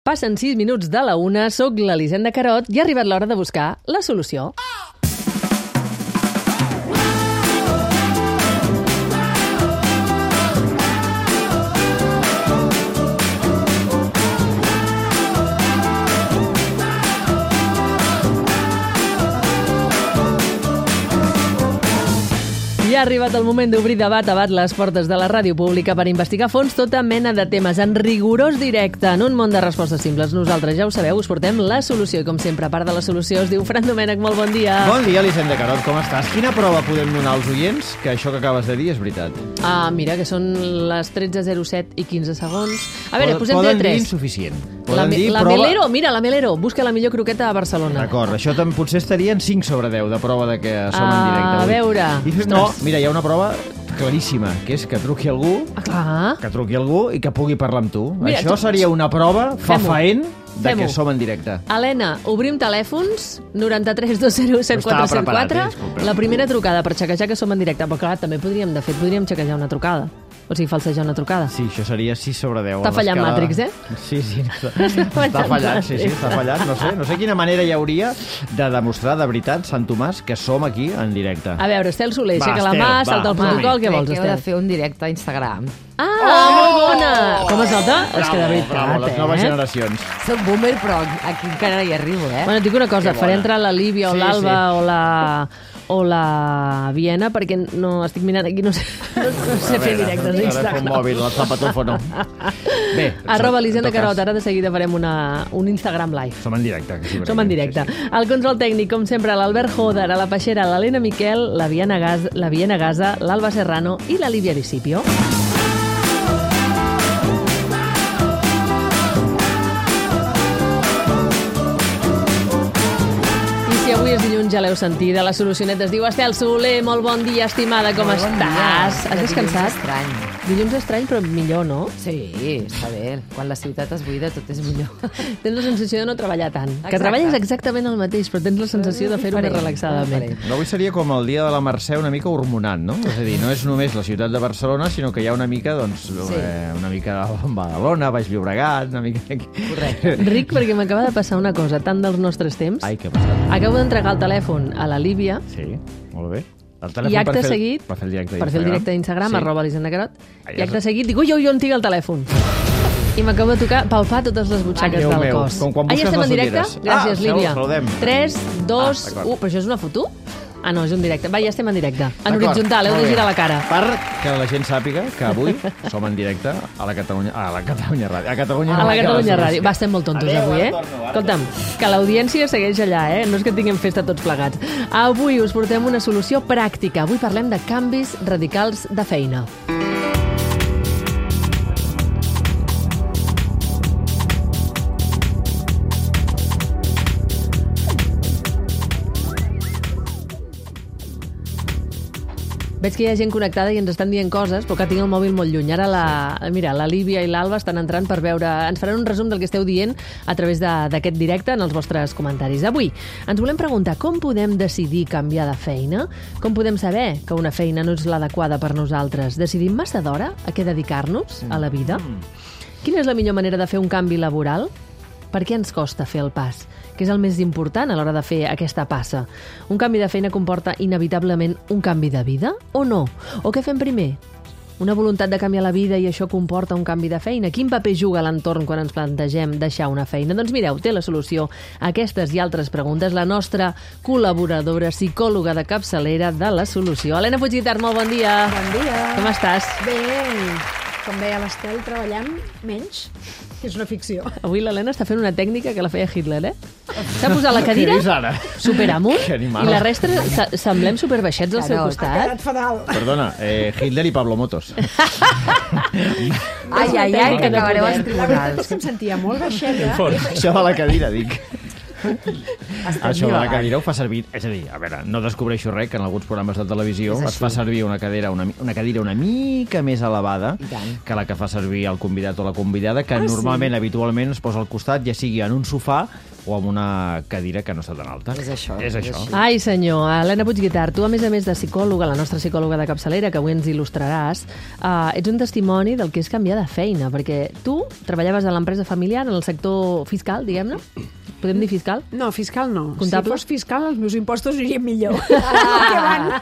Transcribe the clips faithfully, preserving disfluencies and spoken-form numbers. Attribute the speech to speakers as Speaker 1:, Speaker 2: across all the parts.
Speaker 1: Passen sis minuts de la una, soc l'Elisenda Carot i ha arribat l'hora de buscar la solució. I ha arribat el moment d'obrir de bat a bat les portes de la ràdio pública per investigar a fons tota mena de temes en rigorós directe, en un món de respostes simples. Nosaltres, ja ho sabeu, us portem la solució i, com sempre, a part de la solució, es diu Fran Domènech. Molt bon dia.
Speaker 2: Bon dia, Elisenda Carot, com estàs? Quina prova podem donar als oients que això que acabes de dir és veritat?
Speaker 1: Ah, mira, que són les tretze zero set i quinze segons. A veure,
Speaker 2: Poden,
Speaker 1: posem
Speaker 2: poden
Speaker 1: de tres.
Speaker 2: dir insuficient.
Speaker 1: La,
Speaker 2: Poden dir
Speaker 1: la
Speaker 2: prova...
Speaker 1: Melero, mira, la Melero, busca la millor croqueta a Barcelona.
Speaker 2: D'acord, això tam, potser estarien cinc sobre deu de prova de que som en directe.
Speaker 1: A
Speaker 2: avui.
Speaker 1: veure.
Speaker 2: I fem, no, mira, hi ha una prova claríssima, que és que truqui algú,
Speaker 1: Ah, clar.
Speaker 2: que truqui algú i que pugui parlar amb tu.
Speaker 1: Mira,
Speaker 2: això
Speaker 1: tu-
Speaker 2: seria una prova fafaent de
Speaker 1: Fem-ho.
Speaker 2: que som en directe.
Speaker 1: Helena, obrim telèfons, noranta-tres dos zero set quatre set
Speaker 2: Estava
Speaker 1: quatre.
Speaker 2: preparat, eh? Disculpa.
Speaker 1: La primera trucada per xequejar que som en directe. Però clar, també podríem, de fet, podríem xequejar una trucada. O sigui, falsejar una trucada.
Speaker 2: Sí, això seria sis sobre deu.
Speaker 1: Està
Speaker 2: a
Speaker 1: fallant
Speaker 2: l'escala-
Speaker 1: Matrix, eh?
Speaker 2: Sí, sí. Està, està fallant, sí, sí, està fallant. No sé, no sé quina manera hi hauria de demostrar de veritat, Sant Tomàs, que som aquí en directe.
Speaker 1: A veure, Estel Soler,
Speaker 2: Va,
Speaker 1: aixeca la
Speaker 2: Estel,
Speaker 1: mà,
Speaker 2: va,
Speaker 1: salta el
Speaker 2: va.
Speaker 1: protocol, què
Speaker 3: Crec
Speaker 1: vols,
Speaker 3: que heu de
Speaker 1: Estel?
Speaker 3: fer un directe a Instagram.
Speaker 1: Ah, molt bona! Com es nota? És que de
Speaker 2: Bravo,
Speaker 1: veritat,
Speaker 2: bravo, les noves
Speaker 1: eh?
Speaker 2: generacions.
Speaker 3: Soc boomer, però aquí encara hi arribo, eh?
Speaker 1: Bueno, et dic una cosa,
Speaker 2: Que
Speaker 1: faré
Speaker 2: bona.
Speaker 1: entrar la Líbia o
Speaker 2: Sí,
Speaker 1: l'Alba
Speaker 2: sí.
Speaker 1: o la o la Viena, perquè no estic mirant aquí, no sé, no, no sé fer directes a
Speaker 2: Telèfon
Speaker 1: Instagram.
Speaker 2: mòbil, el zapatòfono. Bé,
Speaker 1: Arroba
Speaker 2: en
Speaker 1: Elisenda
Speaker 2: tot cas,
Speaker 1: Carot, ara de seguida farem una, un Instagram live.
Speaker 2: Som en directe. Que sí,
Speaker 1: Som en directe.
Speaker 2: Sí, sí.
Speaker 1: El control tècnic, com sempre, l'Albert Joder, a la Peixera, l'Helena Miquel, la Viena Gaza, la Viena Gaza, l'Alba Serrano i la Líbia Discipio. I si avui és dilluns, ja l'heu sentida, la solucioneta es diu Estel Soler. Molt bon dia, estimada, com
Speaker 3: Molt bon
Speaker 1: estàs?
Speaker 3: dia.
Speaker 1: Has
Speaker 3: De
Speaker 1: descansat?
Speaker 3: dilluns estrany.
Speaker 1: Dilluns estrany, però millor, no?
Speaker 3: Sí, està bé. Quan la ciutat es buida, tot és millor.
Speaker 1: Tens la sensació de no treballar tant. Que
Speaker 3: Exacte.
Speaker 1: treballes exactament el mateix, però tens la sensació de fer-ho més
Speaker 3: Diferent,
Speaker 1: relaxadament.
Speaker 3: diferent.
Speaker 2: No, avui seria com el dia de la Mercè una mica hormonant, no? És a dir, no és només la ciutat de Barcelona, sinó que hi ha una mica, doncs,
Speaker 3: Sí.
Speaker 2: eh, una mica a Badalona, Baix Llobregat, una mica... Aquí.
Speaker 3: Correcte.
Speaker 1: Ric, perquè m'acaba de passar una cosa tant dels nostres temps.
Speaker 2: Ai, què ha passat?
Speaker 1: Acabo d'entregar el telèfon a la Líbia
Speaker 2: Sí, molt bé. El telèfon
Speaker 1: i acte
Speaker 2: per fer,
Speaker 1: seguit,
Speaker 2: per fer el directe
Speaker 1: per fer el directe d'Instagram,
Speaker 2: Sí.
Speaker 1: arroba Elisenda Carot,
Speaker 2: Ai,
Speaker 1: i acte
Speaker 2: és-
Speaker 1: seguit dic, ui, ui, on tinc el telèfon? I m'acabo de tocar, palpar totes les butxaques
Speaker 2: Déu
Speaker 1: del
Speaker 2: meu,
Speaker 1: cos.
Speaker 2: com quan
Speaker 1: ah, ja
Speaker 2: busques
Speaker 1: estem en
Speaker 2: les
Speaker 1: directe?
Speaker 2: ulleres.
Speaker 1: Gràcies,
Speaker 2: Ah,
Speaker 1: Líbia.
Speaker 2: saludem.
Speaker 1: tres, dos,
Speaker 2: Ah, d'acord.
Speaker 1: u. Però això és una foto? Ah, no, és un directe. Va, ja estem en directe. En
Speaker 2: D'acord,
Speaker 1: horitzontal, heu
Speaker 2: molt
Speaker 1: de
Speaker 2: bé.
Speaker 1: girar la cara.
Speaker 2: Perquè la gent sàpiga que avui som en directe a la Catalunya, a la Catalunya Ràdio. A Catalunya,
Speaker 1: A la
Speaker 2: Ràdio.
Speaker 1: Catalunya Ràdio. Va, estem molt tontos
Speaker 2: Adéu,
Speaker 1: avui, eh?
Speaker 2: ara torno, ara
Speaker 1: Escolta'm, que l'audiència segueix allà, eh? No és que tinguem festa tots plegats. Avui us portem una solució pràctica. Avui parlem de canvis radicals de feina. Veig que hi ha gent connectada i ens estan dient coses, però que tinc el mòbil molt lluny. Ara la, mira, la Líbia i l'Alba estan entrant per veure... Ens faran un resum del que esteu dient a través de- d'aquest directe en els vostres comentaris. Avui ens volem preguntar com podem decidir canviar de feina? Com podem saber que una feina no és l'adequada per nosaltres? Decidim massa d'hora a què dedicar-nos a la vida? Quina és la millor manera de fer un canvi laboral? Per què ens costa fer el pas? Què és el més important a l'hora de fer aquesta passa? Un canvi de feina comporta inevitablement un canvi de vida o no? O què fem primer? Una voluntat de canviar la vida i això comporta un canvi de feina? Quin paper juga l'entorn quan ens plantegem deixar una feina? Doncs mireu, té la solució a aquestes i altres preguntes la nostra col·laboradora, psicòloga de capçalera de la solució. Helena Puigguitart, molt bon dia.
Speaker 4: Bon dia.
Speaker 1: Com estàs?
Speaker 4: Bé, com deia l'Estel, treballant menys, que és una ficció.
Speaker 1: Avui l'Helena està fent una tècnica que la feia Hitler, eh? S'ha posat la cadira
Speaker 2: Què és ara?
Speaker 1: superamunt
Speaker 2: Que animal.
Speaker 1: i la resta se- semblem superbaixets al seu
Speaker 3: Carot.
Speaker 4: Ha
Speaker 1: costat.
Speaker 4: quedat fatal.
Speaker 2: Perdona, eh, Hitler i Pablo Motos.
Speaker 3: Ai, ai, ai, que
Speaker 1: tècnica de
Speaker 3: acabareu
Speaker 1: poder.
Speaker 3: als
Speaker 4: La veritat és
Speaker 3: tribunals.
Speaker 4: que em sentia molt baixeta.
Speaker 2: Això de la cadira, dic. Això de la cadira ho fa servir... És a dir, a veure, no descobreixo res, que en alguns programes de televisió es fa servir una cadira una, una cadira una mica més elevada que la que fa servir el convidat o la convidada, que ah, normalment, sí? habitualment, es posa al costat, ja sigui en un sofà o amb una cadira que no està tan alta.
Speaker 3: És això.
Speaker 2: És això.
Speaker 3: És
Speaker 1: Ai, senyor. Helena Puigguitart, tu, a més a més de psicòloga, la nostra psicòloga de capçalera, que avui ens il·lustraràs, uh, ets un testimoni del que és canviar de feina, perquè tu treballaves a l'empresa familiar, en el sector fiscal, diguem-ne? Podem dir fiscal?
Speaker 4: No, fiscal no.
Speaker 1: Comptable?
Speaker 4: Si fos fiscal, els meus impostos irien millor. Ah.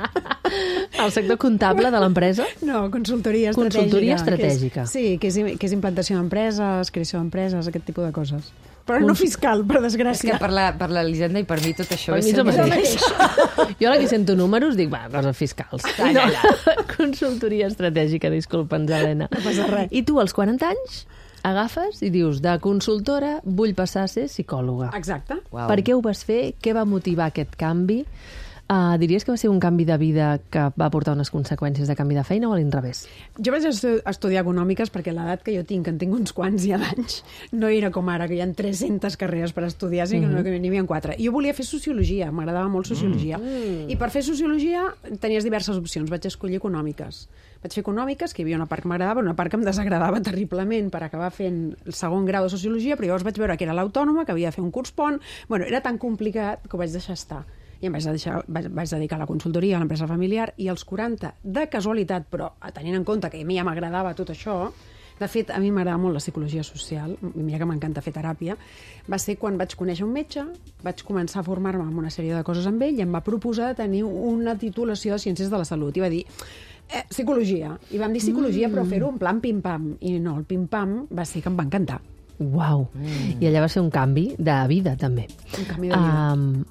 Speaker 1: El sector comptable de l'empresa?
Speaker 4: No, consultoria estratègica.
Speaker 1: Consultoria estratègica.
Speaker 4: Que és, sí, que és, que és implantació d'empreses, creació d'empreses, aquest tipus de coses. Però no fiscal, per desgràcia.
Speaker 3: És que per la, per la Elisenda i per mi tot això...
Speaker 1: Per mi és el mateix. Jo ara que sento números dic, va, coses fiscals.
Speaker 3: Calla,
Speaker 1: no. Consultoria estratègica, disculpa'ns, Helena.
Speaker 4: No passa res.
Speaker 1: I tu, als quaranta anys, agafes i dius, de consultora vull passar a ser psicòloga.
Speaker 4: Exacte.
Speaker 3: Wow.
Speaker 1: Per què ho vas fer? Què va motivar aquest canvi? Uh, diries que va ser un canvi de vida que va portar unes conseqüències de canvi de feina o a l'inrevés?
Speaker 4: Jo vaig estudiar econòmiques perquè l'edat que jo tinc, que en tinc uns quants ja d'anys, no era com ara, que hi ha tres-centes carreres per estudiar, sinó mm -hmm. que n'hi havia quatre. Jo volia fer sociologia, m'agradava molt sociologia. Mm. I per fer sociologia tenies diverses opcions. Vaig escollir econòmiques. Vaig fer econòmiques, que hi havia una part que m'agradava, una part que em desagradava terriblement per acabar fent el segon grau de sociologia, però llavors vaig veure que era l'autònoma, que havia de fer un curs pont. Bueno, era tan complicat que ho vaig deixar estar. I em vaig, deixar, vaig, vaig dedicar a la consultoria, a l'empresa familiar, i als quaranta, de casualitat, però tenint en compte que a mi ja m'agradava tot això, de fet, a mi m'agrada molt la psicologia social, i mira que m'encanta fer teràpia, va ser quan vaig conèixer un metge, vaig començar a formar-me en una sèrie de coses amb ell, i em va proposar de tenir una titulació de Ciències de la Salut, i va dir... Eh, psicologia. I vam dir psicologia, mm. però fer-ho en plan pim-pam. I no, el pim-pam va ser que em va encantar.
Speaker 1: Uau! Mm. I allà va ser un canvi de vida, també.
Speaker 4: Un canvi de vida.
Speaker 1: Um,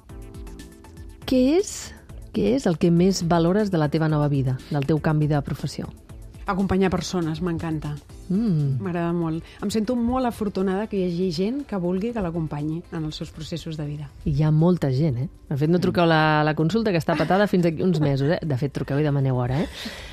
Speaker 1: què és, què és el que més valores de la teva nova vida, del teu canvi de professió?
Speaker 4: Acompanyar persones, m'encanta.
Speaker 1: Mm.
Speaker 4: M'agrada molt. Em sento molt afortunada que hi hagi gent que vulgui que l'acompanyi en els seus processos de vida.
Speaker 1: I hi ha molta gent, eh? De fet, no truqueu la, la consulta, que està patada fins aquí uns mesos, eh? De fet, truqueu i demaneu hora, eh?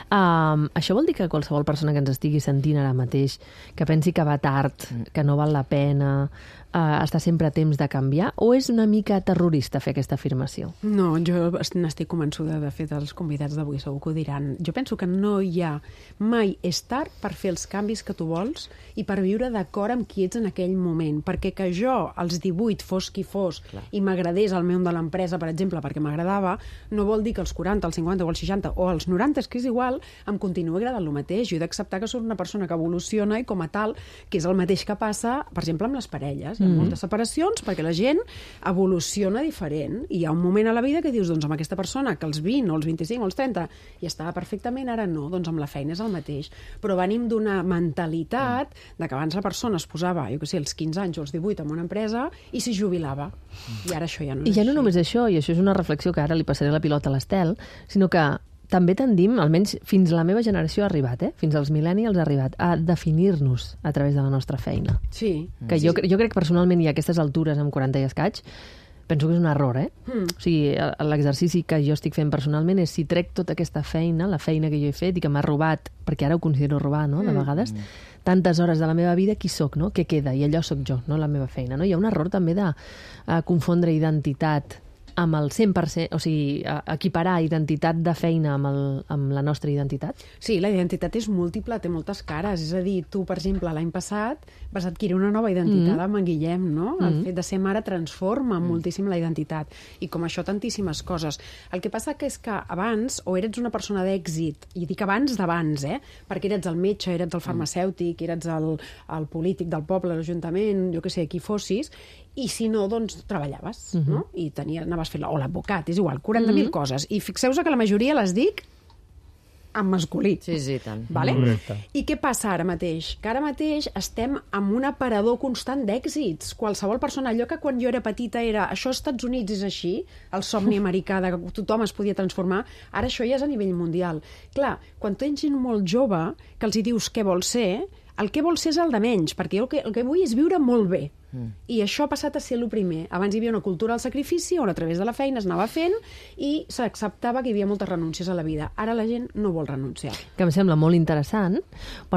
Speaker 1: Um, això vol dir que qualsevol persona que ens estigui sentint ara mateix, que pensi que va tard, que no val la pena, uh, està sempre a temps de canviar, o és una mica terrorista fer aquesta afirmació?
Speaker 4: No, jo n'estic convençuda. De fet, els convidats d'avui segur que ho diran. Jo penso que no hi ha mai és tard per fer els canvis que tu vols i per viure d'acord amb qui ets en aquell moment. Perquè que jo, als divuit, fos qui fos, clar, i m'agradés el meu de l'empresa, per exemple, perquè m'agradava, no vol dir que als quaranta, als cinquanta o als seixanta o als noranta, és que és igual, em continua agradant el mateix. Jo he d'acceptar que soc una persona que evoluciona i com a tal, que és el mateix que passa, per exemple, amb les parelles. Hi ha mm. moltes separacions perquè la gent evoluciona diferent i hi ha un moment a la vida que dius, doncs amb aquesta persona que als vint o als vint-i-cinc o als trenta i estava perfectament, ara no, doncs amb la feina és el mateix. Però venim d'una mentalitat de que abans la persona es posava, jo què sé, als quinze anys o als divuit en una empresa i s'hi jubilava. I ara això ja no és
Speaker 1: I ja no
Speaker 4: així.
Speaker 1: només això, i això és una reflexió que ara li passaré la pilota a l'Estel, sinó que també tendim, almenys fins a la meva generació ha arribat, eh? Fins als millennials ha arribat, a definir-nos a través de la nostra feina.
Speaker 4: Sí.
Speaker 1: Que
Speaker 4: sí,
Speaker 1: jo,
Speaker 4: sí.
Speaker 1: jo crec personalment, i a aquestes altures, amb quaranta i escaig, penso que és un error, eh? Mm. O sigui, l'exercici que jo estic fent personalment és si trec tota aquesta feina, la feina que jo he fet i que m'ha robat, perquè ara ho considero robar, no?, de vegades, mm. tantes hores de la meva vida, qui sóc, no? Què queda? I allò sóc jo, no la meva feina, no? Hi ha un error també de uh, confondre identitat amb el cent per cent, o sigui, equiparar identitat de feina amb, el, amb la nostra identitat?
Speaker 4: Sí, la identitat és múltiple, té moltes cares. És a dir, tu, per exemple, l'any passat vas adquirir una nova identitat mm. amb en Guillem, no? Mm. El fet de ser mare transforma mm. moltíssim la identitat. I com això, tantíssimes coses. El que passa que és que abans, o eres una persona d'èxit, i dic abans d'abans, eh? Perquè eres el metge, eres el farmacèutic, eres el, el polític del poble, l'Ajuntament, jo què sé, qui fossis, i si no, doncs treballaves, uh-huh. no? I tenia, anaves fent... O l'advocat, és igual, quaranta mil uh-huh. coses. I fixeu-vos que la majoria les dic en masculí.
Speaker 3: Sí, sí, tant.
Speaker 4: Vale? I què passa ara mateix? Que ara mateix estem amb un aparador constant d'èxits. Qualsevol persona, allò que quan jo era petita era això als Estats Units és així, el somni americà de que tothom es podia transformar, ara això ja és a nivell mundial. Clar, quan tu ets gent molt jove, que els hi dius què vols ser, el que vols ser és el de menys, perquè jo el que, el que vull és viure molt bé. Mm. I això ha passat a ser el primer. Abans hi havia una cultura del sacrifici on a través de la feina es anava fent i s'acceptava que hi havia moltes renúncies a la vida. Ara la gent no vol renunciar.
Speaker 1: Que em sembla molt interessant, però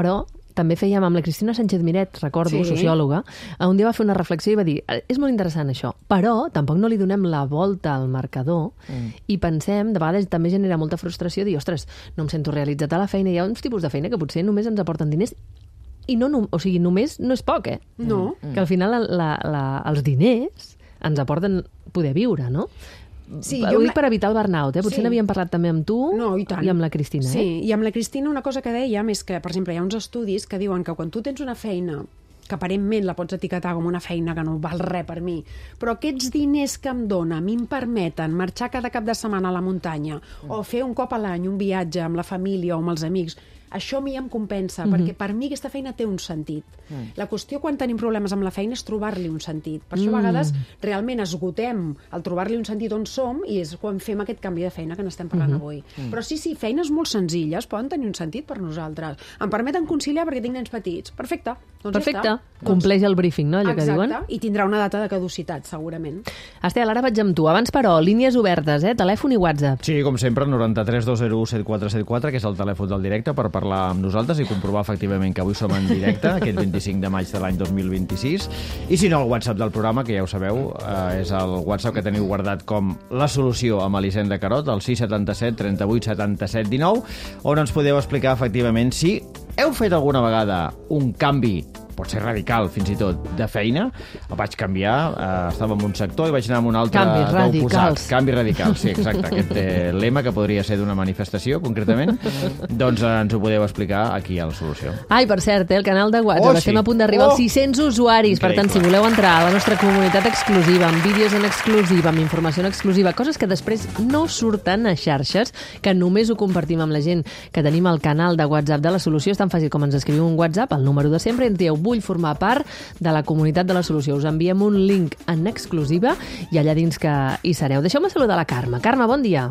Speaker 1: també fèiem amb la Cristina Sánchez Miret, recordo,
Speaker 4: Sí.
Speaker 1: sociòloga, un dia va fer una reflexió i va dir, és molt interessant això, però tampoc no li donem la volta al marcador mm. i pensem, de vegades també genera molta frustració, dir, ostres, no em sento realitzat a la feina, hi ha uns tipus de feina que potser només ens aporten diners i no, no, o sigui, només no és poc, eh?
Speaker 4: No.
Speaker 1: Que al final la, la, la, els diners ens aporten poder viure, no?
Speaker 4: Sí,
Speaker 1: Ho
Speaker 4: jo
Speaker 1: dic
Speaker 4: me-
Speaker 1: per evitar el burnout, eh? Potser
Speaker 4: Sí.
Speaker 1: n'havíem parlat també amb tu
Speaker 4: No, i tant.
Speaker 1: i amb la Cristina,
Speaker 4: Sí,
Speaker 1: eh?
Speaker 4: i amb la Cristina una cosa que dèiem és que, per exemple, hi ha uns estudis que diuen que quan tu tens una feina que aparentment la pots etiquetar com una feina que no val res per mi, però aquests diners que em dona a mi em permeten marxar cada cap de setmana a la muntanya mm. o fer un cop a l'any un viatge amb la família o amb els amics, això a mi em compensa, mm-hmm. perquè per mi aquesta feina té un sentit. Mm. La qüestió quan tenim problemes amb la feina és trobar-li un sentit. Per això a vegades realment esgotem el trobar-li un sentit on som i és quan fem aquest canvi de feina que n'estem parlant mm-hmm. avui. Mm. Però sí, sí, feines molt senzilles poden tenir un sentit per nosaltres. Em permeten conciliar perquè tinc nens petits. Perfecte. Doncs
Speaker 1: Perfecte.
Speaker 4: Ja està.
Speaker 1: Compleix el briefing, no? Allò
Speaker 4: Exacte.
Speaker 1: que diuen.
Speaker 4: I tindrà una data de caducitat, segurament.
Speaker 1: Estel, ara vaig amb tu. Abans, però, línies obertes, eh? Telèfon i WhatsApp.
Speaker 2: Sí, com sempre, noranta-tres dos zero u set quatre set quatre, que és el telèfon del directe, per parlar amb nosaltres i comprovar efectivament que avui som en directe, aquest vint-i-cinc de maig de l'any dos mil vint-i-sis. I si no, el WhatsApp del programa, que ja ho sabeu, eh, és el WhatsApp que teniu guardat com la solució amb Elisenda Carot, el sis setanta-set trenta-vuit setanta-set dinou, on ens podeu explicar efectivament si heu fet alguna vegada un canvi, pot ser radical fins i tot, de feina. El vaig canviar, eh, estava en un sector i vaig anar en un altre
Speaker 1: Canvis
Speaker 2: d'oposat.
Speaker 1: radicals.
Speaker 2: Canvi radical, sí, exacte. Aquest eh, lema que podria ser d'una manifestació, concretament, doncs eh, ens ho podeu explicar aquí a la solució.
Speaker 1: Ai, per cert, eh, el canal de WhatsApp,
Speaker 2: Oh, sí.
Speaker 1: estem a punt d'arribar
Speaker 2: Oh!
Speaker 1: als sis-cents usuaris. Per tant, si
Speaker 2: Increïble.
Speaker 1: voleu entrar a la nostra comunitat exclusiva, amb vídeos en exclusiva, amb informació en exclusiva, coses que després no surten a xarxes, que només ho compartim amb la gent que tenim al canal de WhatsApp de la solució, és tan fàcil com ens escriviu un WhatsApp, el número de sempre, i ens dieu, vull formar part de la comunitat de la solució. Us enviem un link en exclusiva i allà dins que hi sereu. Deixeu-me saludar la Carme. Carme, bon dia.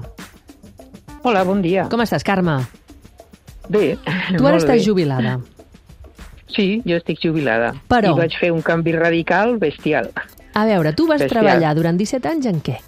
Speaker 5: Hola, bon dia.
Speaker 1: Com estàs, Carme?
Speaker 5: Bé,
Speaker 1: Tu ara
Speaker 5: molt
Speaker 1: estàs
Speaker 5: bé.
Speaker 1: jubilada.
Speaker 5: Sí, jo estic jubilada.
Speaker 1: Però-
Speaker 5: I vaig fer un canvi radical bestial.
Speaker 1: A veure, tu vas
Speaker 5: Bestial.
Speaker 1: treballar durant disset anys en què?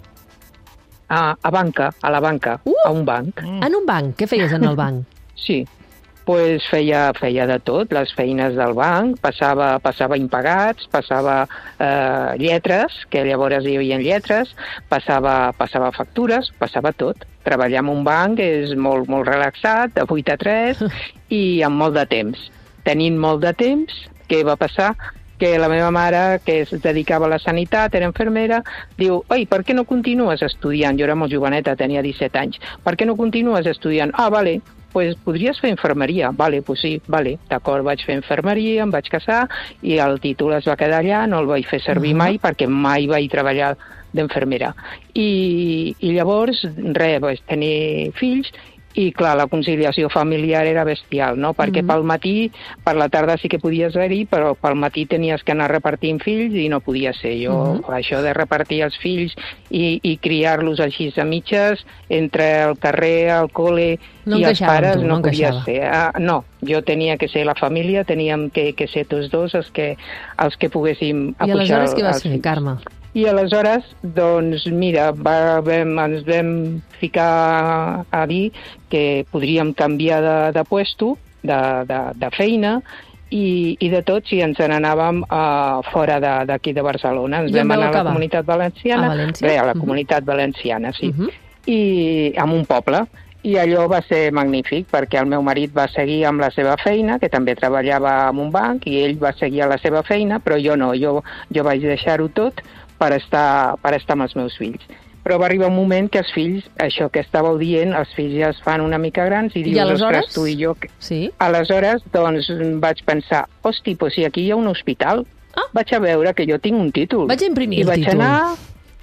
Speaker 5: A, a banca, a la banca,
Speaker 1: Uh!
Speaker 5: a un banc.
Speaker 1: En un banc. Què feies en el banc?
Speaker 5: Sí, pues feia, feia de tot, les feines del banc, passava, passava impagats, passava eh, lletres, que llavors hi havia lletres, passava, passava factures, passava tot. Treballar en un banc és molt, molt relaxat, de vuit a tres, i amb molt de temps. Tenint molt de temps, què va passar? Que la meva mare, que es dedicava a la sanitat, era infermera, diu, oi, per què no continues estudiant? Jo era molt joveneta, tenia disset anys. Per què no continues estudiant? Ah, vale, pues podries fer infermeria. Vale, pues sí, vale, d'acord, vaig fer infermeria, em vaig casar i el títol es va quedar allà, no el vaig fer servir
Speaker 1: Uh-huh.
Speaker 5: mai perquè mai vaig treballar d'infermera. I, I llavors, res, vaig tenir fills i, clar, la conciliació familiar era bestial, no? Perquè
Speaker 1: Mhm.
Speaker 5: pel matí, per la tarda sí que podies haver-hi, però pel matí tenies que anar repartint fills i no podia ser. Jo,
Speaker 1: Mhm.
Speaker 5: això de repartir els fills i, i criar-los així a mitges, entre el carrer, el col·le
Speaker 1: No
Speaker 5: i els
Speaker 1: encaixava amb
Speaker 5: pares,
Speaker 1: tu, no
Speaker 5: no podia
Speaker 1: encaixava.
Speaker 5: ser. Ah, no, jo tenia que ser la família, teníem que, que ser tots dos els que, els que poguéssim
Speaker 1: I
Speaker 5: apujar
Speaker 1: aleshores què vas
Speaker 5: els
Speaker 1: fer,
Speaker 5: fills.
Speaker 1: Carme?
Speaker 5: I aleshores, doncs, mira, va, vam, ens vam ficar a dir que podríem canviar de, de puesto, de, de, de feina, i, i de tot si ens n'anàvem uh, fora de- d'aquí de, de Barcelona. Ens
Speaker 1: I on
Speaker 5: vam
Speaker 1: vau
Speaker 5: anar a la
Speaker 1: acabar?
Speaker 5: Comunitat Valenciana.
Speaker 1: A València?
Speaker 5: Bé, a la
Speaker 1: Mhm.
Speaker 5: Comunitat Valenciana, sí.
Speaker 1: Mhm.
Speaker 5: I en un poble. I allò va ser magnífic, perquè el meu marit va seguir amb la seva feina, que també treballava en un banc, i ell va seguir a la seva feina, però jo no, jo, jo vaig deixar-ho tot per estar, per estar amb els meus fills. Però va arribar un moment que els fills, això que estàveu dient, els fills ja es fan una mica grans i dius,
Speaker 1: aleshores?
Speaker 5: ostres, tu i jo... que-"
Speaker 1: Sí?
Speaker 5: Aleshores, doncs, vaig pensar, hosti, doncs si aquí hi ha un hospital,
Speaker 1: Ah.
Speaker 5: vaig a veure que jo tinc un títol.
Speaker 1: Vaig a imprimir
Speaker 5: I
Speaker 1: el
Speaker 5: vaig
Speaker 1: títol.
Speaker 5: anar...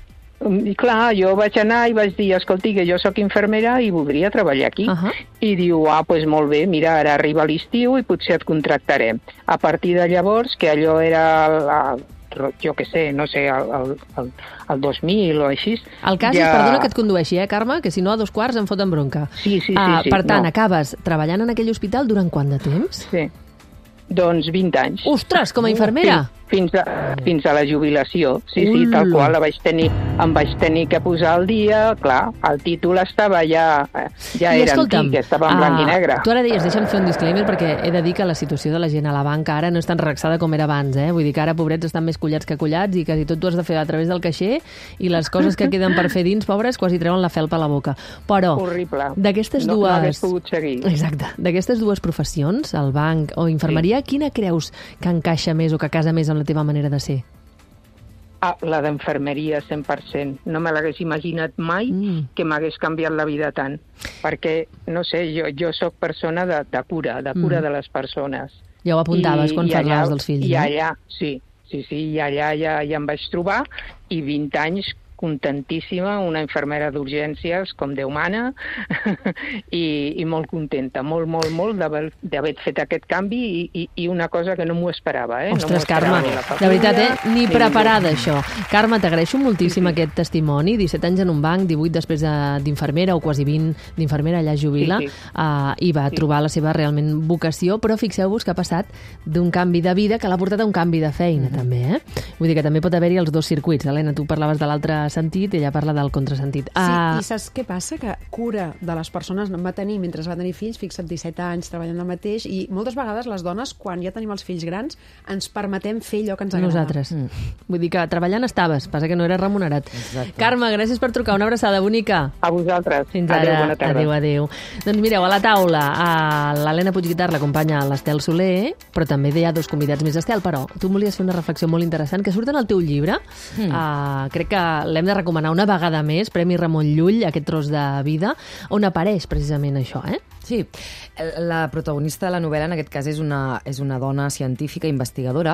Speaker 5: I clar, jo vaig anar i vaig dir, escolti, que jo sóc infermera i voldria treballar aquí.
Speaker 1: Ahà.
Speaker 5: I diu, ah, doncs molt bé, mira, ara arriba l'estiu i potser et contractarem. A partir de llavors, que allò era, la, jo què sé, no sé, el, el, el, el dos mil o així...
Speaker 1: El cas és, perdona que et condueixi, eh, Carme, que si no a dos quarts em foten bronca.
Speaker 5: Sí, sí, sí.
Speaker 1: Ah,
Speaker 5: sí
Speaker 1: per tant,
Speaker 5: no.
Speaker 1: acabes treballant en aquell hospital durant quant de temps?
Speaker 5: Sí. Doncs vint anys.
Speaker 1: Ostres, com a infermera!
Speaker 5: fins a, fins a la jubilació. Sí, sí, tal qual, la vaig tenir, em vaig tenir que posar al dia, clar, el títol estava ja, ja
Speaker 1: I
Speaker 5: era
Speaker 1: escolta'm,
Speaker 5: antic, estava en blanc i negre.
Speaker 1: Tu ara deies, deixa'm fer un disclaimer, perquè he de dir que la situació de la gent a la banca ara no és tan relaxada com era abans, eh? Vull dir que ara, pobrets, estan més collats que collats i quasi tot tu has de fer a través del caixer i les coses que queden per fer dins, pobres, quasi treuen la felpa a la boca. Però,
Speaker 5: horrible.
Speaker 1: D'aquestes
Speaker 5: no,
Speaker 1: dues...
Speaker 5: No hagués pogut seguir.
Speaker 1: Exacte. D'aquestes dues professions, el banc o infermeria, sí. Quina creus que encaixa més o que casa més amb la teva manera de ser?
Speaker 5: Ah, la d'infermeria, cent per cent. No me l'hagués imaginat mai mm. que m'hagués canviat la vida tant. Perquè, no sé, jo, jo sóc persona de, de cura, de cura mm. de les persones.
Speaker 1: Ja ho apuntaves I, quan
Speaker 5: i
Speaker 1: parlaves
Speaker 5: allà,
Speaker 1: dels fills,
Speaker 5: I
Speaker 1: no?
Speaker 5: allà, sí, sí, sí, i allà ja, ja em vaig trobar i vint anys contentíssima, una infermera d'urgències com Déu mana i, i molt contenta, molt, molt, molt d'haver fet aquest canvi i, i, i una cosa que no m'ho esperava. Eh?
Speaker 1: Ostres,
Speaker 5: no esperava
Speaker 1: Carme, de veritat, eh? Ni
Speaker 5: sí,
Speaker 1: preparada, això. Carme, t'agraeixo moltíssim
Speaker 5: sí, sí.
Speaker 1: aquest testimoni, disset anys en un banc, divuit després d'infermera o quasi vint d'infermera, allà es jubila, sí, sí. Uh, i va sí. trobar la seva realment vocació, però fixeu-vos que ha passat d'un canvi de vida que l'ha portat a un canvi de feina, mm-hmm. també, eh? Vull dir que també pot haver-hi els dos circuits. Helena, tu parlaves de l'altre sentit i ella parla del contrasentit.
Speaker 4: Sí, uh... i saps què passa? Que cura de les persones no va tenir mentre va tenir fills, fixa't, disset anys treballant el mateix, i moltes vegades les dones, quan ja tenim els fills grans, ens permetem fer allò que ens agrada.
Speaker 1: Nosaltres. Mm. Vull dir que treballant estaves, passa que no eres remunerat. Exacte. Carme, gràcies per trucar. Una abraçada bonica.
Speaker 5: A vosaltres.
Speaker 1: Fins ara.
Speaker 5: Adéu, bona tarda.
Speaker 1: Adéu, adéu. Doncs mireu, a la taula, l'Helena Puigguitar l'acompanya l'Estel Soler, però també hi ha dos convidats més. Estel, però, tu volies fer una reflexió molt interessant que surt en el teu llibre. Mm. Uh, crec que l'hem de recomanar una vegada més, Premi Ramon Llull, aquest tros de vida, on apareix precisament això, eh?
Speaker 3: Sí, la protagonista de la novel·la en aquest cas és una, és una dona científica, investigadora,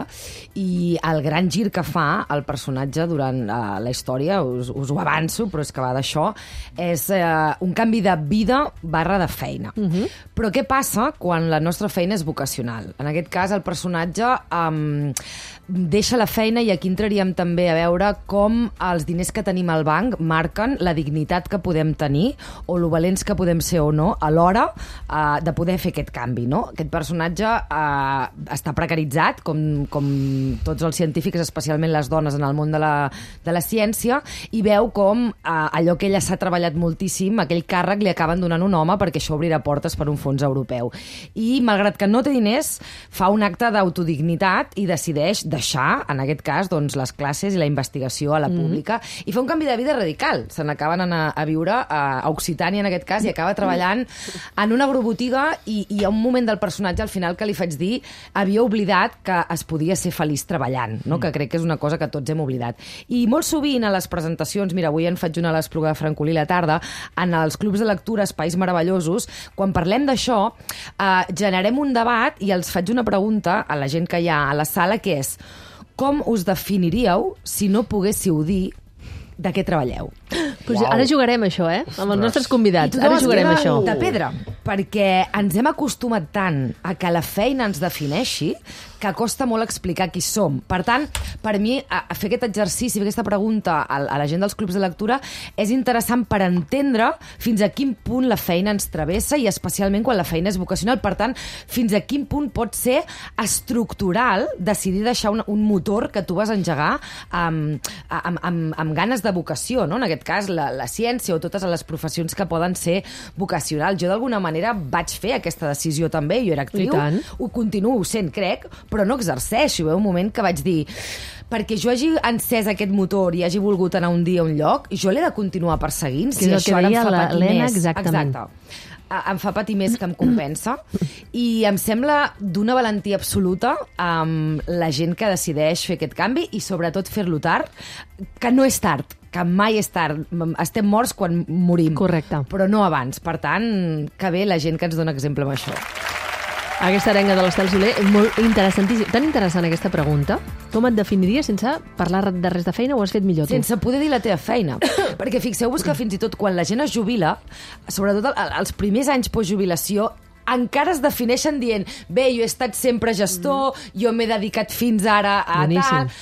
Speaker 3: i el gran gir que fa el personatge durant uh, la història, us, us ho avanço, però és que va d'això, és uh, un canvi de vida barra de feina. Uh-huh. Però què passa quan la nostra feina és vocacional? En aquest cas, el personatge um, deixa la feina i aquí entraríem també a veure com els diners que tenim al banc marquen la dignitat que podem tenir o lo valents que podem ser o no a l'hora uh, de poder fer aquest canvi, no? Aquest personatge uh, està precaritzat, com, com tots els científics, especialment les dones en el món de la, de la ciència, i veu com uh, allò que ella s'ha treballat moltíssim, aquell càrrec li acaben donant un home perquè això obrirà portes per un fons europeu. I, malgrat que no té diners, fa un acte d'autodignitat i decideix deixar, en aquest cas, doncs, les classes i la investigació a la pública, mm-hmm. i fa un canvi de vida radical. Se n'acaben a, a viure a Occitània, en aquest cas, i acaba treballant en una agrobotiga i, i hi ha un moment del personatge al final que li faig dir havia oblidat que es podia ser feliç treballant, no? Que crec que és una cosa que tots hem oblidat. I molt sovint a les presentacions, mira, avui en faig una a l'Espluga de Francolí a la tarda, en els clubs de lectura Espais Meravellosos, quan parlem d'això, eh, generem un debat i els faig una pregunta a la gent que hi ha a la sala, que és: com us definiríeu si no poguéssiu dir de què treballeu?
Speaker 1: Pues wow. Ara jugarem això, eh? Amb els nostres convidats. Ara jugarem això.
Speaker 3: De pedra, perquè ens hem acostumat tant a que la feina ens defineixi que costa molt explicar qui som. Per tant, per mi, a, a fer aquest exercici, fer aquesta pregunta a, a la gent dels clubs de lectura és interessant per entendre fins a quin punt la feina ens travessa i especialment quan la feina és vocacional. Per tant, fins a quin punt pot ser estructural decidir deixar un, un motor que tu vas engegar amb, amb, amb, amb ganes de vocació, no? En aquest cas, la, la ciència o totes les professions que poden ser vocacionals. Jo, d'alguna manera, vaig fer aquesta decisió també. Jo era actriu, ho continuo sent, crec, però no exerceixo. Hi va un moment que vaig dir, perquè jo hagi encès aquest motor i hagi volgut anar un dia a un lloc, jo l'he de continuar perseguint, si això ara em fa patir més.
Speaker 1: Exactament.
Speaker 3: Exacte. Em fa patir més que em compensa, i em sembla d'una valentia absoluta amb la gent que decideix fer aquest canvi i sobretot fer-lo tard, que no és tard, que mai és tard. Estem morts quan morim.
Speaker 1: Correcte.
Speaker 3: Però no abans. Per tant, que bé la gent que ens dona exemple amb això.
Speaker 1: Aquesta arenga de l'Estel Soler és molt interessantíssima. Tan interessant aquesta pregunta. Com et definiries sense parlar de res de feina, o has fet millor tu?
Speaker 3: Sense poder dir la teva feina. Perquè fixeu-vos que fins i tot quan la gent es jubila, sobretot els primers anys postjubilació, encara es defineixen dient: bé, jo he estat sempre gestor, jo m'he dedicat fins ara a
Speaker 1: Boníssim.
Speaker 3: tal...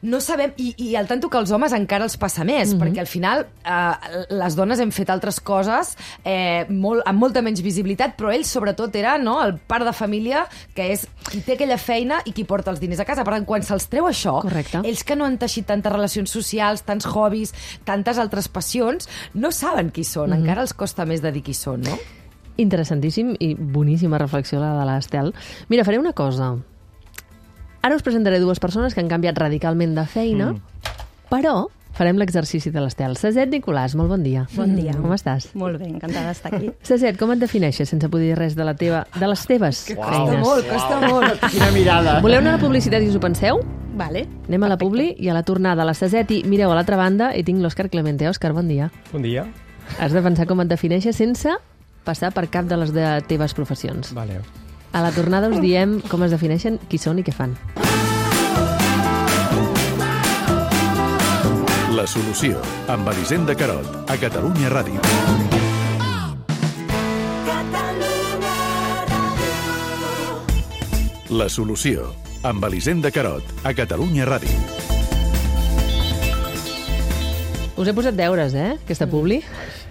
Speaker 3: no sabem, i, i al tanto que els homes encara els passa més, mm-hmm. perquè al final eh, les dones hem fet altres coses eh, molt, amb molta menys visibilitat, però ells sobretot era, no?, el part de família que és qui té aquella feina i qui porta els diners a casa. Per tant, quan se'ls treu això,
Speaker 1: correcte,
Speaker 3: ells que no han teixit tantes relacions socials, tants hobbies, tantes altres passions, no saben qui són, mm-hmm. encara els costa més de dir qui són, no?
Speaker 1: Interessantíssim i boníssima reflexió la de l'Estel. Mira, faré una cosa. Ara us presentaré dues persones que han canviat radicalment de feina, mm. però farem l'exercici de l'Estel. Cesset Nicolàs, molt bon dia.
Speaker 6: Bon dia.
Speaker 1: Com estàs?
Speaker 6: Molt bé, encantada d'estar aquí.
Speaker 1: Cesset, com et defineixes, sense poder dir res de la teva, de les teves
Speaker 3: que
Speaker 1: feines?
Speaker 3: costa molt, costa molt.
Speaker 2: Quina mirada.
Speaker 1: Voleu anar a la publicitat i us ho penseu?
Speaker 6: Vale.
Speaker 1: Anem a la publi i a la tornada a la Cesset i mireu a l'altra banda i tinc l'Òscar Clemente. Òscar, bon dia.
Speaker 7: Bon dia.
Speaker 1: Has de pensar com et defineixes sense passar per cap de les de teves professions.
Speaker 7: Vale.
Speaker 1: A la tornada us diem com es defineixen, qui són i què fan.
Speaker 8: La solució, amb Elisenda Carot, a Catalunya Ràdio. La solució, amb Elisenda Carot, a Catalunya Ràdio.
Speaker 1: Us he posat deures, eh, aquesta publi.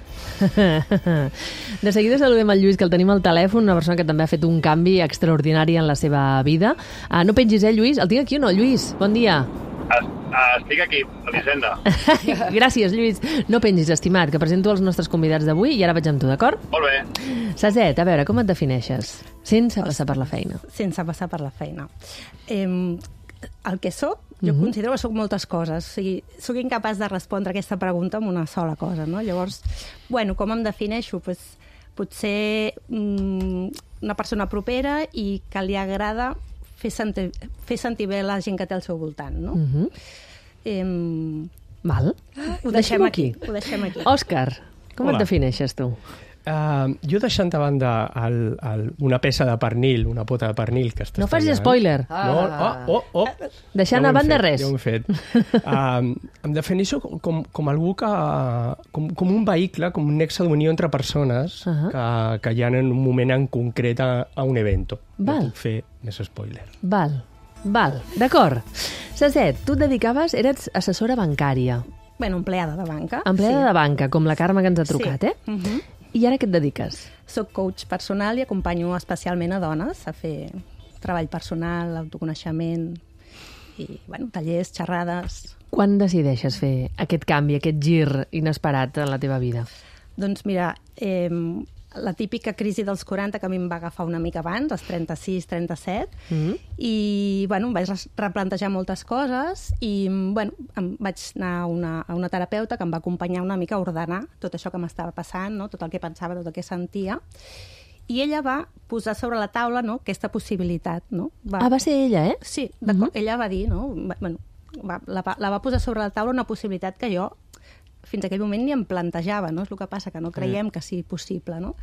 Speaker 1: De seguida saludem el Lluís, que el tenim al telèfon, una persona que també ha fet un canvi extraordinari en la seva vida. Uh, no pengis, eh, Lluís? El tinc aquí o no, Lluís? Bon dia.
Speaker 9: Estic aquí, Elisenda.
Speaker 1: Gràcies, Lluís. No pengis, estimat, que presento els nostres convidats d'avui i ara vaig amb tu, d'acord?
Speaker 9: Molt bé.
Speaker 1: Cesset, a veure, com et defineixes? Sense passar per la feina.
Speaker 6: Sense passar per la feina. Eh, el que sóc, jo
Speaker 1: Mhm.
Speaker 6: considero que sóc moltes coses. O sigui, sóc incapaç de respondre aquesta pregunta amb una sola cosa, no? Llavors, bueno, com em defineixo? Pues, potser mm, una persona propera i que li agrada fer sentir, fer sentir bé la gent que té al seu voltant, no?
Speaker 1: Mhm.
Speaker 6: Eh,
Speaker 1: Val.
Speaker 6: ho deixem
Speaker 1: Deixem-ho
Speaker 6: aquí. Ho deixem aquí.
Speaker 1: Òscar, com
Speaker 7: Hola.
Speaker 1: et defineixes tu?
Speaker 7: Uh, jo deixant de banda el, el, una peça de pernil, una pota de pernil que estàs
Speaker 1: No facis
Speaker 7: tallant.
Speaker 1: spoiler.
Speaker 7: No, oh, oh, oh.
Speaker 1: Deixant
Speaker 7: Ja
Speaker 1: a
Speaker 7: ho hem
Speaker 1: banda
Speaker 7: fet,
Speaker 1: res.
Speaker 7: Ja ho hem fet. Uh, em defineixo com, com algú que... Com, com un vehicle, com un nexe d'unió entre persones
Speaker 1: Uh -huh.
Speaker 7: que, que hi ha en un moment en concret a, a un evento.
Speaker 1: Val.
Speaker 7: No puc fer més spoiler.
Speaker 1: Val, val, d'acord. Cesset, tu et dedicaves, eres assessora bancària,
Speaker 6: Bueno, empleada de banca.
Speaker 1: empleada
Speaker 6: sí.
Speaker 1: de banca, com la Carme que ens ha trucat,
Speaker 6: sí.
Speaker 1: eh?
Speaker 6: Uh -huh.
Speaker 1: I ara què et dediques?
Speaker 6: Soc coach personal i acompanyo especialment a dones a fer treball personal, autoconeixement i, bueno, tallers, xerrades.
Speaker 1: Quan decideixes fer aquest canvi, aquest gir inesperat en la teva vida?
Speaker 6: Doncs mira, eh, la típica crisi dels quaranta que a mi em va agafar una mica abans, als trenta-sis, trenta-set,
Speaker 1: Mm -hmm.
Speaker 6: i bueno, em vaig replantejar moltes coses i bueno, em vaig anar a una, a una terapeuta que em va acompanyar una mica a ordenar tot això que m'estava passant, no? Tot el que pensava, tot el que sentia, i ella va posar sobre la taula, no?, aquesta possibilitat. No? Va...
Speaker 1: Ah, va ser ella, eh?
Speaker 6: Sí, d'acord.
Speaker 1: Mhm.
Speaker 6: Ella va dir, no? Va, bueno, va, la, va- la va posar sobre la taula una possibilitat que jo fins a aquell moment ni em plantejava, no? És el que passa, que no creiem que sigui possible, no?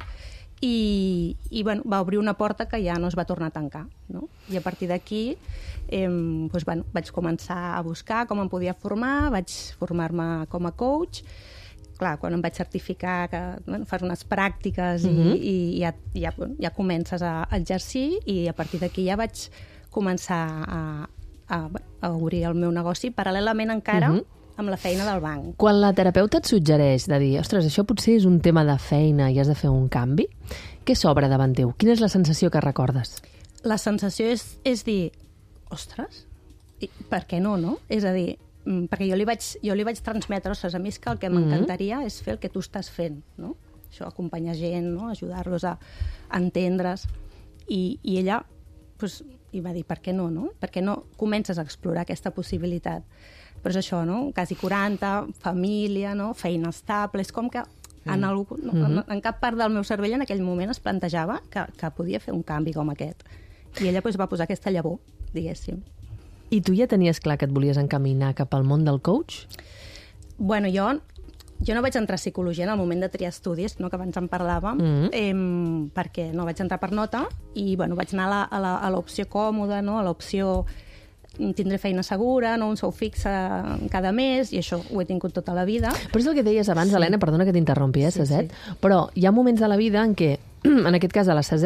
Speaker 6: I, i bueno, va obrir una porta que ja no es va tornar a tancar, no? I a partir d'aquí eh, doncs, bueno, vaig començar a buscar com em podia formar, vaig formar-me com a coach. Clar, quan em vaig certificar que bueno, fas unes pràctiques i,
Speaker 1: Mhm.
Speaker 6: i ja, ja, bueno, ja comences a exercir, i a partir d'aquí ja vaig començar a, a, a obrir el meu negoci paral·lelament encara
Speaker 1: Mhm.
Speaker 6: amb la feina del banc.
Speaker 1: Quan la terapeuta et suggereix de dir, ostres, això potser és un tema de feina i has de fer un canvi, què s'obre davant teu? Quina és la sensació que recordes?
Speaker 6: La sensació és, és dir, ostres, i per què no, no? És a dir, mm, perquè jo li vaig, jo li vaig transmetre, ostres, a mi és que el que m'encantaria és fer el que tu estàs fent, no? Això, acompanyar gent, no? Ajudar-los a entendre's. I, i ella pues, i va dir, per què no, no? Per què no comences a explorar aquesta possibilitat? Però és això, no? Quasi quaranta, família, no? Feina estable, és com que en, algú, no, en, en cap part del meu cervell en aquell moment es plantejava que, que podia fer un canvi com aquest. I ella pues, va posar aquesta llavor, diguéssim.
Speaker 1: I tu ja tenies clar que et volies encaminar cap al món del coach?
Speaker 6: Bueno, jo, jo no vaig entrar a psicologia en el moment de triar estudis, no, que abans en parlàvem,
Speaker 1: Mhm.
Speaker 6: eh, perquè no vaig entrar per nota i bueno, vaig anar a la- a la- a l'opció còmoda, no? A l'opció tindré feina segura, no? Un sou fixe cada mes, i això ho he tingut tota la vida.
Speaker 1: Però és el que deies abans,
Speaker 6: Sí.
Speaker 1: Helena, perdona que t'interrompi, eh,
Speaker 6: Sí,
Speaker 1: Cesset,
Speaker 6: sí.
Speaker 1: però hi ha moments de la vida en què, en aquest cas a la Cesset,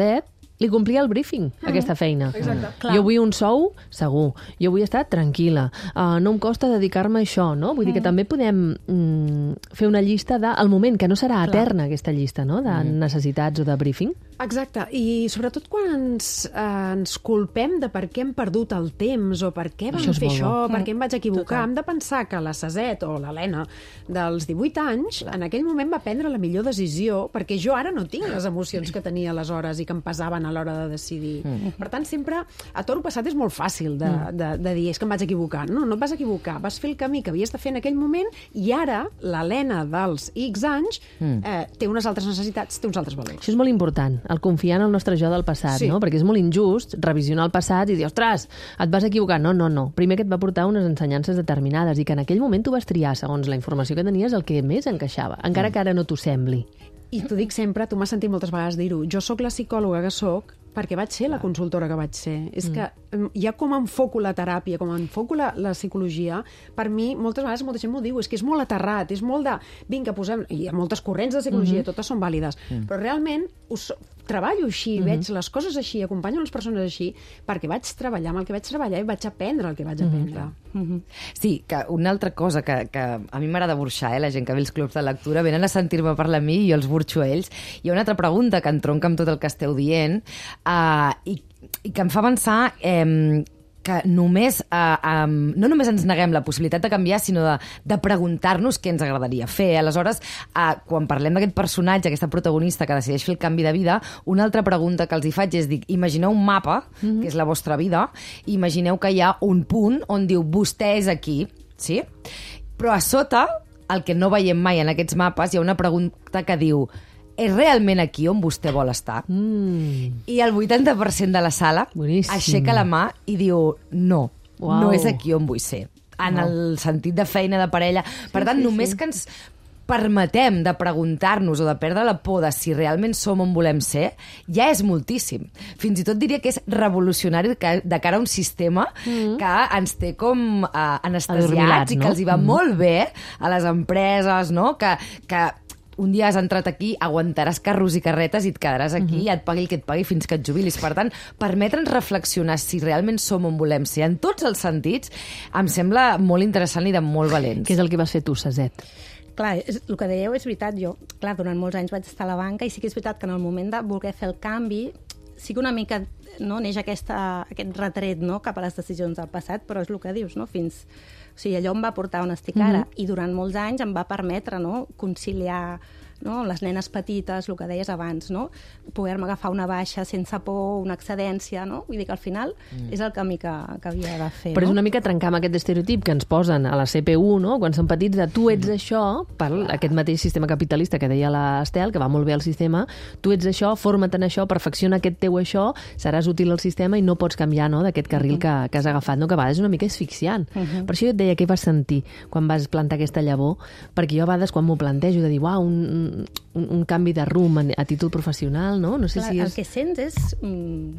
Speaker 1: li complia el briefing, mm. aquesta feina.
Speaker 4: Exacte.
Speaker 1: Jo vull un sou, segur. Jo vull estar tranquil·la. Uh, no em costa dedicar-me a això, no? Vull mm. dir que també podem mm, fer una llista de, al moment, que no serà Clar. eterna aquesta llista, no?, de mm. necessitats o de briefing.
Speaker 4: Exacte, i sobretot quan ens, eh, ens culpem de per què hem perdut el temps o per què vam
Speaker 1: això
Speaker 4: fer això,
Speaker 1: bo.
Speaker 4: per què em vaig equivocar, Total. hem de pensar que la Saset o l'Helena dels divuit anys Clar. en aquell moment va prendre la millor decisió, perquè jo ara no tinc les emocions que tenia aleshores i que em pesaven a l'hora de decidir. Mm. Per tant, sempre, a toro passat és molt fàcil de, mm. de, de dir és que em vaig equivocar. No, no et vas equivocar, vas fer el camí que havies de fer en aquell moment i ara l'Helena dels X anys mm. eh, té unes altres necessitats, té uns altres valors.
Speaker 1: Això és molt important, el confiar en el nostre jo del passat, sí. no? Perquè és molt injust revisionar el passat i dir, ostres, et vas equivocar. No, no, no. Primer que et va portar unes ensenyances determinades i que en aquell moment tu vas triar, segons la informació que tenies, el que més encaixava, encara mm. que ara no t'ho sembli.
Speaker 4: I t'ho dic sempre, tu m'has sentit moltes vegades dir-ho, jo sóc la psicòloga que sóc perquè vaig ser la consultora que vaig ser. És mm. que ja com enfoco la teràpia, com enfoco la, la psicologia, per mi, moltes vegades molta gent m'ho diu, és que és molt aterrat, és molt de, vinga, posem... Hi ha moltes corrents de psicologia, mm -hmm. totes són vàlides, mm. però realment us, treballo així, mm -hmm. veig les coses així, acompanyo les persones així, perquè vaig treballar amb el que vaig treballar i vaig aprendre el que vaig aprendre.
Speaker 3: Mm -hmm. Mm -hmm. Sí, que una altra cosa que, que a mi m'agrada burxar, eh, la gent que ve als clubs de lectura, venen a sentir-me parlar a mi i jo els burxo a ells. Hi ha una altra pregunta que entronca amb tot el que esteu dient, Uh, i, i que em fa pensar eh, que només, uh, um, no només ens neguem la possibilitat de canviar, sinó de, de preguntar-nos què ens agradaria fer. Aleshores, uh, quan parlem d'aquest personatge, aquesta protagonista que decideix fer el canvi de vida, una altra pregunta que els hi faig és, dic, imagineu un mapa, mm-hmm. que és la vostra vida, i imagineu que hi ha un punt on diu, vostè és aquí, sí? Però a sota, el que no veiem mai en aquests mapes, hi ha una pregunta que diu, és realment aquí on vostè vol estar?
Speaker 1: Mm.
Speaker 3: I el vuitanta per cent de la sala
Speaker 1: Boníssim.
Speaker 3: aixeca la mà i diu no,
Speaker 1: Uau.
Speaker 3: no és aquí on vull ser. En
Speaker 1: Uau.
Speaker 3: el sentit de feina, de parella. Per
Speaker 1: sí,
Speaker 3: tant,
Speaker 1: sí,
Speaker 3: només
Speaker 1: sí.
Speaker 3: que ens permetem de preguntar-nos o de perdre la por de si realment som on volem ser, ja és moltíssim. Fins i tot diria que és revolucionari de cara a un sistema mm. que ens té com uh, anestesiats i que
Speaker 1: no?
Speaker 3: els hi va mm. molt bé a les empreses, no? que, que un dia has entrat aquí, aguantaràs carros i carretes i et quedaràs aquí uh-huh. i et pagui el que et pagui fins que et jubilis. Per tant, permetre'ns reflexionar si realment som on volem ser, en tots els sentits, em sembla molt interessant i de molt valents.
Speaker 1: Què és el que vas fer tu, Saset?
Speaker 6: Clar, és, el que dèieu és veritat. Jo, clar, durant molts anys vaig estar a la banca i sí que és veritat que en el moment de voler fer el canvi sí que una mica no, neix aquesta, aquest retret no, cap a les decisions del passat, però és el que dius, no? Fins... O sigui, allò em va portar on estic ara mm-hmm. i durant molts anys em va permetre no, conciliar no, les nenes petites, el que deies abans, no? Poder-me agafar una baixa sense por, una excedència, no? Vull dir que al final mm. és el camí que, que havia de fer.
Speaker 1: Però
Speaker 6: no?
Speaker 1: és una mica trencar amb aquest estereotip que ens posen a la C P U, no? Quan són petits, de tu ets mm. això, per aquest mateix sistema capitalista que deia l'Estel, que va molt bé al sistema, tu ets això, forma't en això, perfecciona aquest teu això, seràs útil al sistema i no pots canviar no, d'aquest carril mm-hmm. que, que has agafat, no? Que a vegades és una mica asfixiant. Mm-hmm. Per això jo et deia què vas sentir quan vas plantar aquesta llavor, perquè jo a vegades quan m'ho plantejo de dir, uau, un Un, un canvi de rumb a, a títol professional, no? No sé
Speaker 6: Clar,
Speaker 1: si és...
Speaker 6: El que sents és, mm,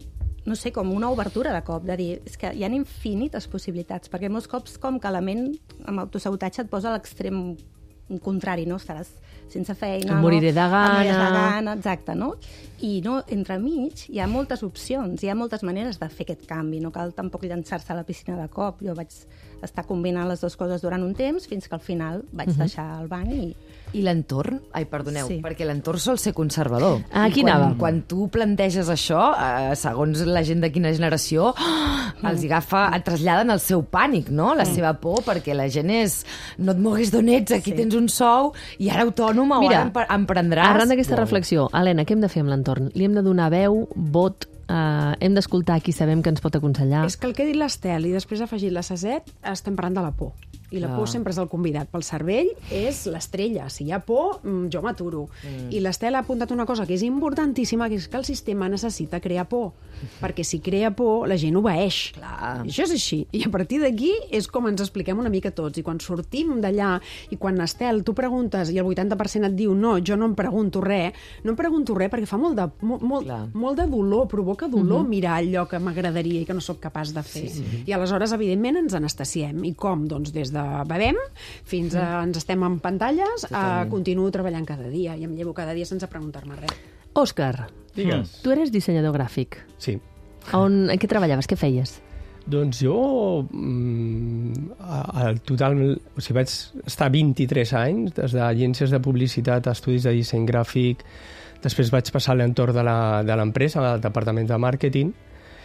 Speaker 6: no sé, com una obertura de cop, de dir, és que hi ha infinites possibilitats, perquè molts cops com que la ment amb autosabotatge et posa a l'extrem contrari, no? Estaràs sense feina,
Speaker 1: em moriré
Speaker 6: no?
Speaker 1: de gana.
Speaker 6: Em moriràs de gana, exacte, no? I no, entremig hi ha moltes opcions, hi ha moltes maneres de fer aquest canvi, no cal tampoc llançar-se a la piscina de cop. Jo vaig estar combinant les dues coses durant un temps fins que al final vaig uh-huh. deixar el banc i...
Speaker 3: I l'entorn? Ai, perdoneu,
Speaker 6: sí.
Speaker 3: perquè l'entorn sol ser conservador.
Speaker 1: Ah, aquí
Speaker 3: quan,
Speaker 1: anava.
Speaker 3: Quan tu planteges això, eh, segons la gent de quina generació, oh, els agafa, et traslladen el seu pànic, no? La mm. seva por, perquè la gent és no et moguis d'on ets, aquí sí. tens un sou, i ara autònoma,
Speaker 1: Mira,
Speaker 3: o ara emprendràs.
Speaker 1: Arran d'aquesta reflexió, Helena, què hem de fer amb l'entorn? Li hem de donar veu, vot, Uh, hem d'escoltar qui sabem que ens pot aconsellar.
Speaker 4: És que el que ha dit l'Estel i després ha afegit la Saset, estem parlant de la por. I la por sempre és el convidat. Pel cervell és l'estrella. Si hi ha por, jo m'aturo. Mm. I l'Estel ha apuntat una cosa que és importantíssima, que és que el sistema necessita crear por. Perquè si crea por, la gent obeeix.
Speaker 3: Clar.
Speaker 4: Això és així. I a partir d'aquí és com ens expliquem una mica tots. I quan sortim d'allà, i quan, Estel, tu preguntes i el vuitanta per cent et diu no, jo no em pregunto res, no em pregunto res perquè fa molt de, molt, molt, molt de dolor, provoca dolor uh-huh. mirar allò que m'agradaria i que no sóc capaç de fer. Sí, sí. I aleshores, evidentment, ens anestesiem. I com? Doncs des de bevem fins a ens estem en pantalles, a continuo treballant cada dia i em llevo cada dia sense preguntar-me res.
Speaker 1: Òscar,
Speaker 7: Digues.
Speaker 1: tu eres dissenyador gràfic.
Speaker 7: Sí.
Speaker 1: On, en què treballaves? Què feies?
Speaker 7: Doncs jo, mm, al total, o sigui, vaig estar vint-i-tres anys, des d'agències de publicitat a estudis de disseny gràfic, després vaig passar a l'entorn de l'empresa, al departament de màrqueting,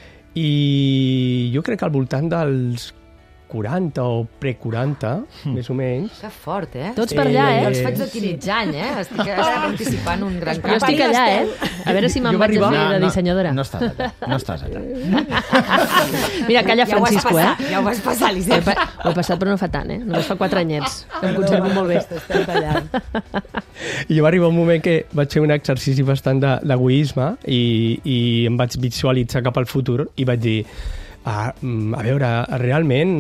Speaker 7: i jo crec que al voltant dels quaranta o pre-quaranta, mm. més o menys.
Speaker 3: Que fort, eh?
Speaker 1: Tots per allà, eh?
Speaker 3: Jo els faig de tinitzany, eh? Estic, estic participant un gran
Speaker 1: Jo estic allà, eh? A veure si me'n vaig a fer de dissenyadora.
Speaker 2: No, no estàs allà, no estàs allà.
Speaker 1: Mira, calla, Francisco,
Speaker 3: ja
Speaker 1: eh?
Speaker 3: Ja ho vas passar, Elisenda.
Speaker 1: Ho he passat, però no fa tant, eh? Només fa quatre anyets. Em conservo molt bé.
Speaker 3: Estem tallant.
Speaker 7: I va arribar un moment que vaig fer un exercici bastant d'egoisme i, i em vaig visualitzar cap al futur i vaig dir, a, a veure, realment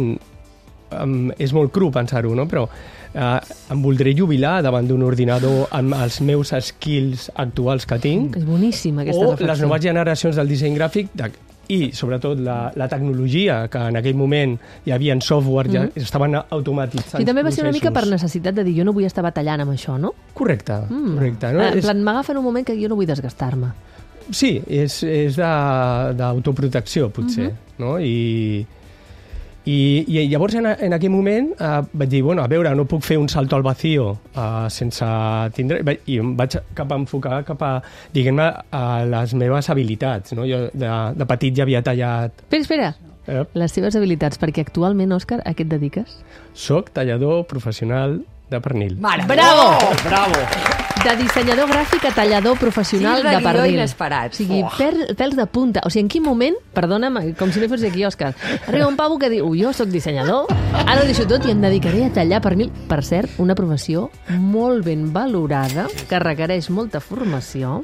Speaker 7: um, és molt cru pensar-ho, no? Però uh, em voldré jubilar davant d'un ordinador amb els meus skills actuals que tinc.
Speaker 1: És boníssima aquesta
Speaker 7: o
Speaker 1: reflexió.
Speaker 7: Les noves generacions del disseny gràfic de, i sobretot la, la tecnologia, que en aquell moment hi havia software, ja mm. estaven automatitzant.
Speaker 1: I també va ser una mica per necessitat de dir jo no vull estar batallant amb això, no?
Speaker 7: Correcte,
Speaker 1: mm.
Speaker 7: correcte. No?
Speaker 1: En plan, m'agafa en un moment que jo no vull desgastar-me.
Speaker 7: Sí, és, és d'autoprotecció, potser, uh -huh. no? I, i, i llavors en, en aquell moment uh, vaig dir, bueno, a veure, no puc fer un salto al vacío uh, sense tindre... I em vaig cap a enfocar cap a, diguem-ne, a les meves habilitats, no? Jo de, de petit ja havia tallat...
Speaker 1: Espera, espera. Eh? Les teves habilitats, perquè actualment, Òscar, a què et dediques?
Speaker 7: Soc tallador professional de pernil.
Speaker 3: Mare,
Speaker 1: bravo!
Speaker 3: Oh, bravo!
Speaker 1: De dissenyador gràfic a tallador professional de pernil.
Speaker 3: Inesperat.
Speaker 1: O sigui, oh. per, pèls de punta. O sigui, en quin moment, perdona'm, com si no fos aquí, Òscar, arriba un pavo que diu, jo sóc dissenyador, ara ho deixo tot i em dedicaré a tallar pernil. Per cert, una professió molt ben valorada, que requereix molta formació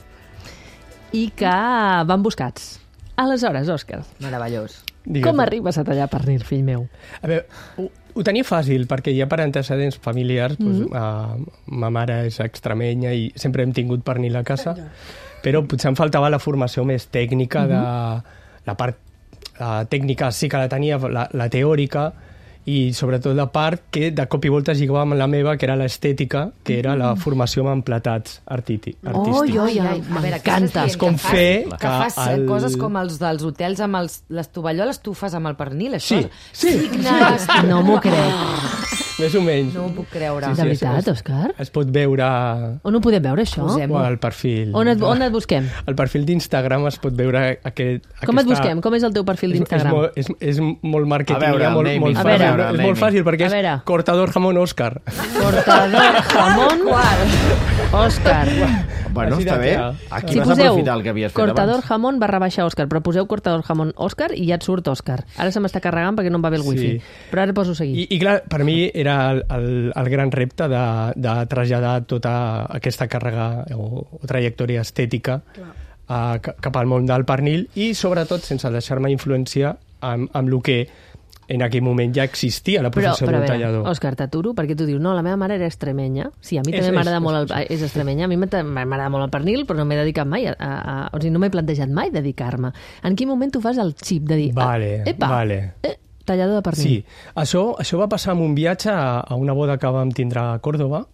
Speaker 1: i que van buscats. Aleshores, Òscar,
Speaker 3: meravellós.
Speaker 7: Digues.
Speaker 1: Com arribes a tallar pernil, fill meu?
Speaker 7: A veure, ho, ho tenia fàcil, perquè ja per antecedents familiars, mm -hmm. doncs, uh, ma mare és extremenya i sempre hem tingut pernil a casa, però potser em faltava la formació més tècnica, mm -hmm. de la part uh, tècnica sí que la tenia, la, la teòrica, i sobretot la part que de cop i volta lligava amb la meva, que era l'estètica, que era la formació amb emplatats artístics.
Speaker 1: Oi, oi, oi, m'encantes.
Speaker 7: Com fer
Speaker 3: que fas el... coses com els dels hotels amb els, les tovalloles, tu fas amb el pernil, això?
Speaker 7: Sí, sí.
Speaker 3: Signes...
Speaker 1: No m'ho crec.
Speaker 7: Més o menys.
Speaker 3: No ho puc creure.
Speaker 1: Sí, sí, de veritat, es, Òscar?
Speaker 7: Es pot veure...
Speaker 1: On ho podem veure, això?
Speaker 7: O al perfil.
Speaker 1: On et, on et busquem?
Speaker 7: Al perfil d'Instagram es pot veure aquest...
Speaker 1: Com aquesta... et busquem? Com és el teu perfil d'Instagram?
Speaker 7: És, és, és molt marketing.
Speaker 2: A veure,
Speaker 7: molt, molt
Speaker 1: a veure,
Speaker 7: fàcil. És molt fàcil, perquè és Cortador Jamón Òscar.
Speaker 1: Cortador Jamón Òscar.
Speaker 2: Bueno, està bé. Aquí
Speaker 1: si
Speaker 2: vas
Speaker 1: poseu
Speaker 2: aprofitar el que havies fet
Speaker 1: Cortador
Speaker 2: abans.
Speaker 1: Jamón barra baixa Òscar, però poseu Cortador Jamón Òscar i ja et surt Òscar. Ara se m'està carregant perquè no em va bé el wifi. Sí. Però ara poso seguir.
Speaker 7: I, i clar, per mi era el, el, el gran repte de, de traslladar tota aquesta càrrega o, o trajectòria estètica uh, cap al món del pernil i, sobretot, sense deixar-me influenciar amb, amb el que en aquell moment ja existia la professió d'un tallador.
Speaker 1: Òscar, t'aturo, perquè tu dius, no, la meva mare era extremenya. Sí, a mi és, també m'agrada molt el... És extremenya, a mi m'agrada molt el pernil, però no m'he dedicat mai, a, a, a, o sigui, no m'he plantejat mai dedicar-me. En quin moment tu fas el xip de dir,
Speaker 7: vale,
Speaker 1: ah, epa,
Speaker 7: vale.
Speaker 1: eh, tallador de pernil?
Speaker 7: Sí, això, això va passar amb un viatge a, a una boda que vam tindre a Còrdova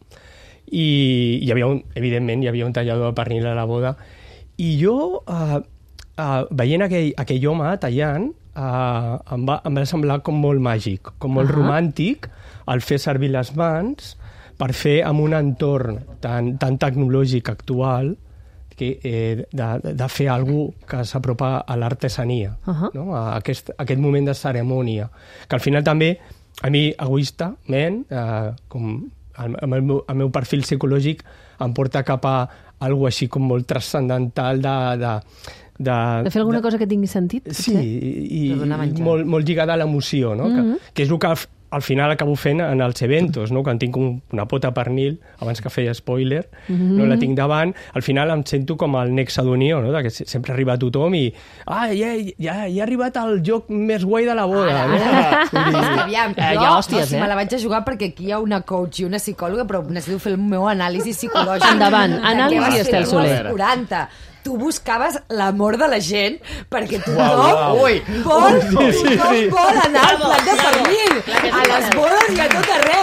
Speaker 7: i hi havia un, evidentment, hi havia un tallador de pernil a la boda i jo, uh, uh, veient aquell, aquell home tallant, Uh, em, va, em va semblar com molt màgic, com molt uh -huh. romàntic el fer servir les mans per fer amb un entorn tan, tan tecnològic actual que, eh, de, de fer alguna que s'apropa a l'artesania, uh -huh. no? A aquest, a aquest moment de cerimònia, que al final també a mi, egoistament, eh, com el, el, meu, el meu perfil psicològic em porta cap a alguna així com molt transcendental de... de De,
Speaker 1: de fer alguna de, cosa que tingui sentit?
Speaker 7: Sí, i, i molt, molt lligada a l'emoció, no? Mm-hmm. que, que és el que al, al final acabo fent en els eventos, no? Quan tinc un, una pota pernil, abans que feia spoiler, mm-hmm. no la tinc davant, al final em sento com el nexe d'unió, no? Que sempre arriba tothom i ah, ja, ja, ja ha arribat el joc més guai de la boda.
Speaker 3: Ah,
Speaker 7: no?
Speaker 3: ah, aviam,
Speaker 1: eh,
Speaker 3: jo
Speaker 1: ja, hòsties, eh?
Speaker 3: me la vaig a jugar perquè aquí hi ha una coach i una psicòloga, però necessito fer el meu anàlisi psicològic.
Speaker 1: Endavant, anàlisi Estel Soler.
Speaker 3: quaranta tu buscaves l'amor de la gent perquè tothom
Speaker 2: wow, wow.
Speaker 3: Ui, vol,
Speaker 7: sí, sí,
Speaker 3: tothom
Speaker 7: sí.
Speaker 3: vol anar al plat de pernil a les bodes i a tot arreu, o sigui,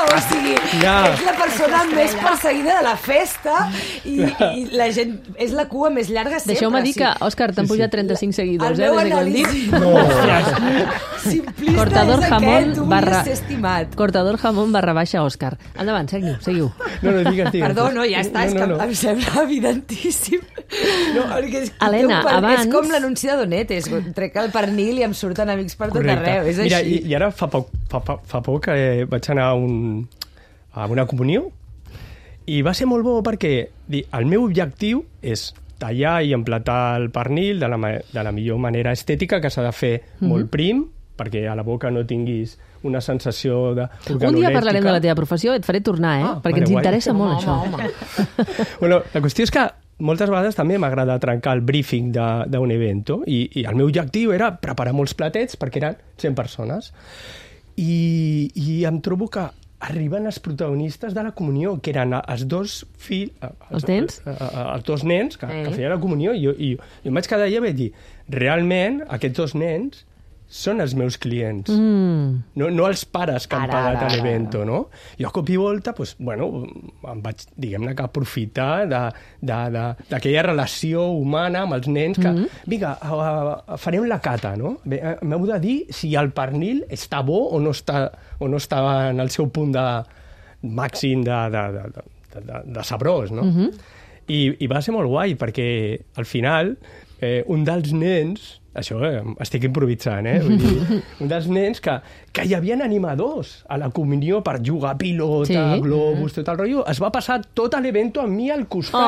Speaker 3: sigui,
Speaker 7: Ja.
Speaker 3: ets la persona més perseguida de la festa i, i la gent és la cua més llarga sempre.
Speaker 1: Deixeu-me dir que, Òscar, t'han
Speaker 7: Sí, sí.
Speaker 1: pujat trenta-cinc seguidors,
Speaker 3: El
Speaker 1: eh,
Speaker 3: meu
Speaker 1: des que ho hem dit.
Speaker 3: anàlisi
Speaker 7: No.
Speaker 3: simplista
Speaker 1: Cortador
Speaker 3: és
Speaker 1: jamón
Speaker 3: aquest, tu
Speaker 1: barra...
Speaker 3: volies ser estimat.
Speaker 1: Cortador jamón barra baixa Òscar. Endavant, seguiu, seguiu.
Speaker 7: No, no, digues, digues.
Speaker 3: Perdó, no, ja està, és
Speaker 7: no,
Speaker 3: que
Speaker 7: no, no.
Speaker 3: em sembla evidentíssim. No, perquè és,
Speaker 1: Helena,
Speaker 3: té un per-
Speaker 1: abans-
Speaker 3: és com l'anunci de Donetes, trec el pernil i em surten amics per tot arreu, és
Speaker 7: Mira,
Speaker 3: així.
Speaker 7: i, i ara fa poc, fa, fa, fa poc eh, vaig anar a, un, a una comunió i va ser molt bo perquè di, el meu objectiu és tallar i emplatar el pernil de la, ma- de la millor manera estètica, que s'ha de fer mm-hmm. molt prim, perquè a la boca no tinguis una sensació de
Speaker 1: Un dia parlarem de la teva professió, et faré tornar, eh?
Speaker 7: Ah,
Speaker 1: perquè
Speaker 7: vale,
Speaker 1: ens
Speaker 7: guai.
Speaker 1: interessa molt,
Speaker 3: Home,
Speaker 1: això.
Speaker 3: home.
Speaker 7: Bueno, la qüestió és que moltes vegades també m'agrada trencar el briefing de- d'un evento i, i el meu objectiu era preparar molts platets perquè eren cent persones i, i em trobo que arriben els protagonistes de la comunió, que eren els dos fills...
Speaker 1: Els nens?
Speaker 7: Els, els dos nens que,
Speaker 3: Eh.
Speaker 7: que feien la comunió i jo, i jo, jo em vaig quedar allà i vaig dir realment aquests dos nens són els meus clients,
Speaker 1: Mm.
Speaker 7: no, no els pares que han
Speaker 3: Ara,
Speaker 7: pagat
Speaker 3: ara,
Speaker 7: a
Speaker 3: ara.
Speaker 7: l'evento, no? Jo a cop i volta, pues, bueno, em vaig, diguem-ne, que aprofitar de- de- de- d'aquella relació humana amb els nens que,
Speaker 1: Mm-hmm.
Speaker 7: vinga, a, a, farem la cata, no? Bé, eh, m'heu de dir si el pernil està bo o no està, o no està en el seu punt de màxim de, de, de, de, de, de sabrós, no?
Speaker 1: Mm-hmm.
Speaker 7: I, I va ser molt guai, perquè al final eh, un dels nens, això eh, estic improvisant, eh? Vull dir, un dels nens que, que hi havia animadors a la comunió per jugar a pilota,
Speaker 1: Sí.
Speaker 7: globus, tot el rotllo, es va passar tot l'evento amb mi al costat.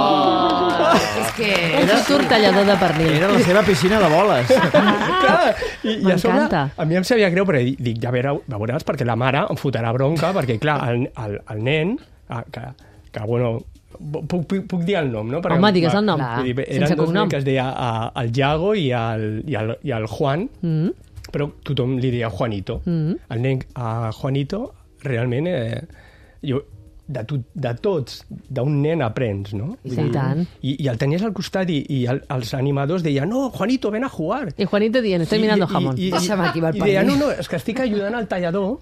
Speaker 1: Oh!
Speaker 3: És que...
Speaker 1: És un tortellador de pernil.
Speaker 2: Era la seva piscina de boles.
Speaker 7: Clar, i, i a sobre,
Speaker 1: M'encanta.
Speaker 7: a mi em sabia greu, però dic, ja veureu, veuràs, perquè la mare em fotrà bronca, perquè, clar, el, el, el nen, ah, que, que, bueno, puc, puc, puc dir el nom, no? Perquè,
Speaker 1: Home, digues el nom.
Speaker 7: vull dir,
Speaker 1: Sense
Speaker 7: eren dos
Speaker 1: cognom.
Speaker 7: nens que es deia ah, el Yago i el, i el, i el Juan,
Speaker 1: Mm.
Speaker 7: però tothom li deia Juanito.
Speaker 1: Mm.
Speaker 7: El nen, a Juanito, realment, eh, jo, de, tu, de tots, d'un nen aprens, no?
Speaker 1: Sí, i tant.
Speaker 7: I, I el tenies al costat i, i el, els animadors deien, no, Juanito, ven a jugar.
Speaker 1: I Juanito dient, estoy mirando jamón.
Speaker 7: I, i,
Speaker 3: Deixa'm aquí amb el
Speaker 7: i deia,
Speaker 3: pernil.
Speaker 7: no, no, és que estic ajudant al tallador.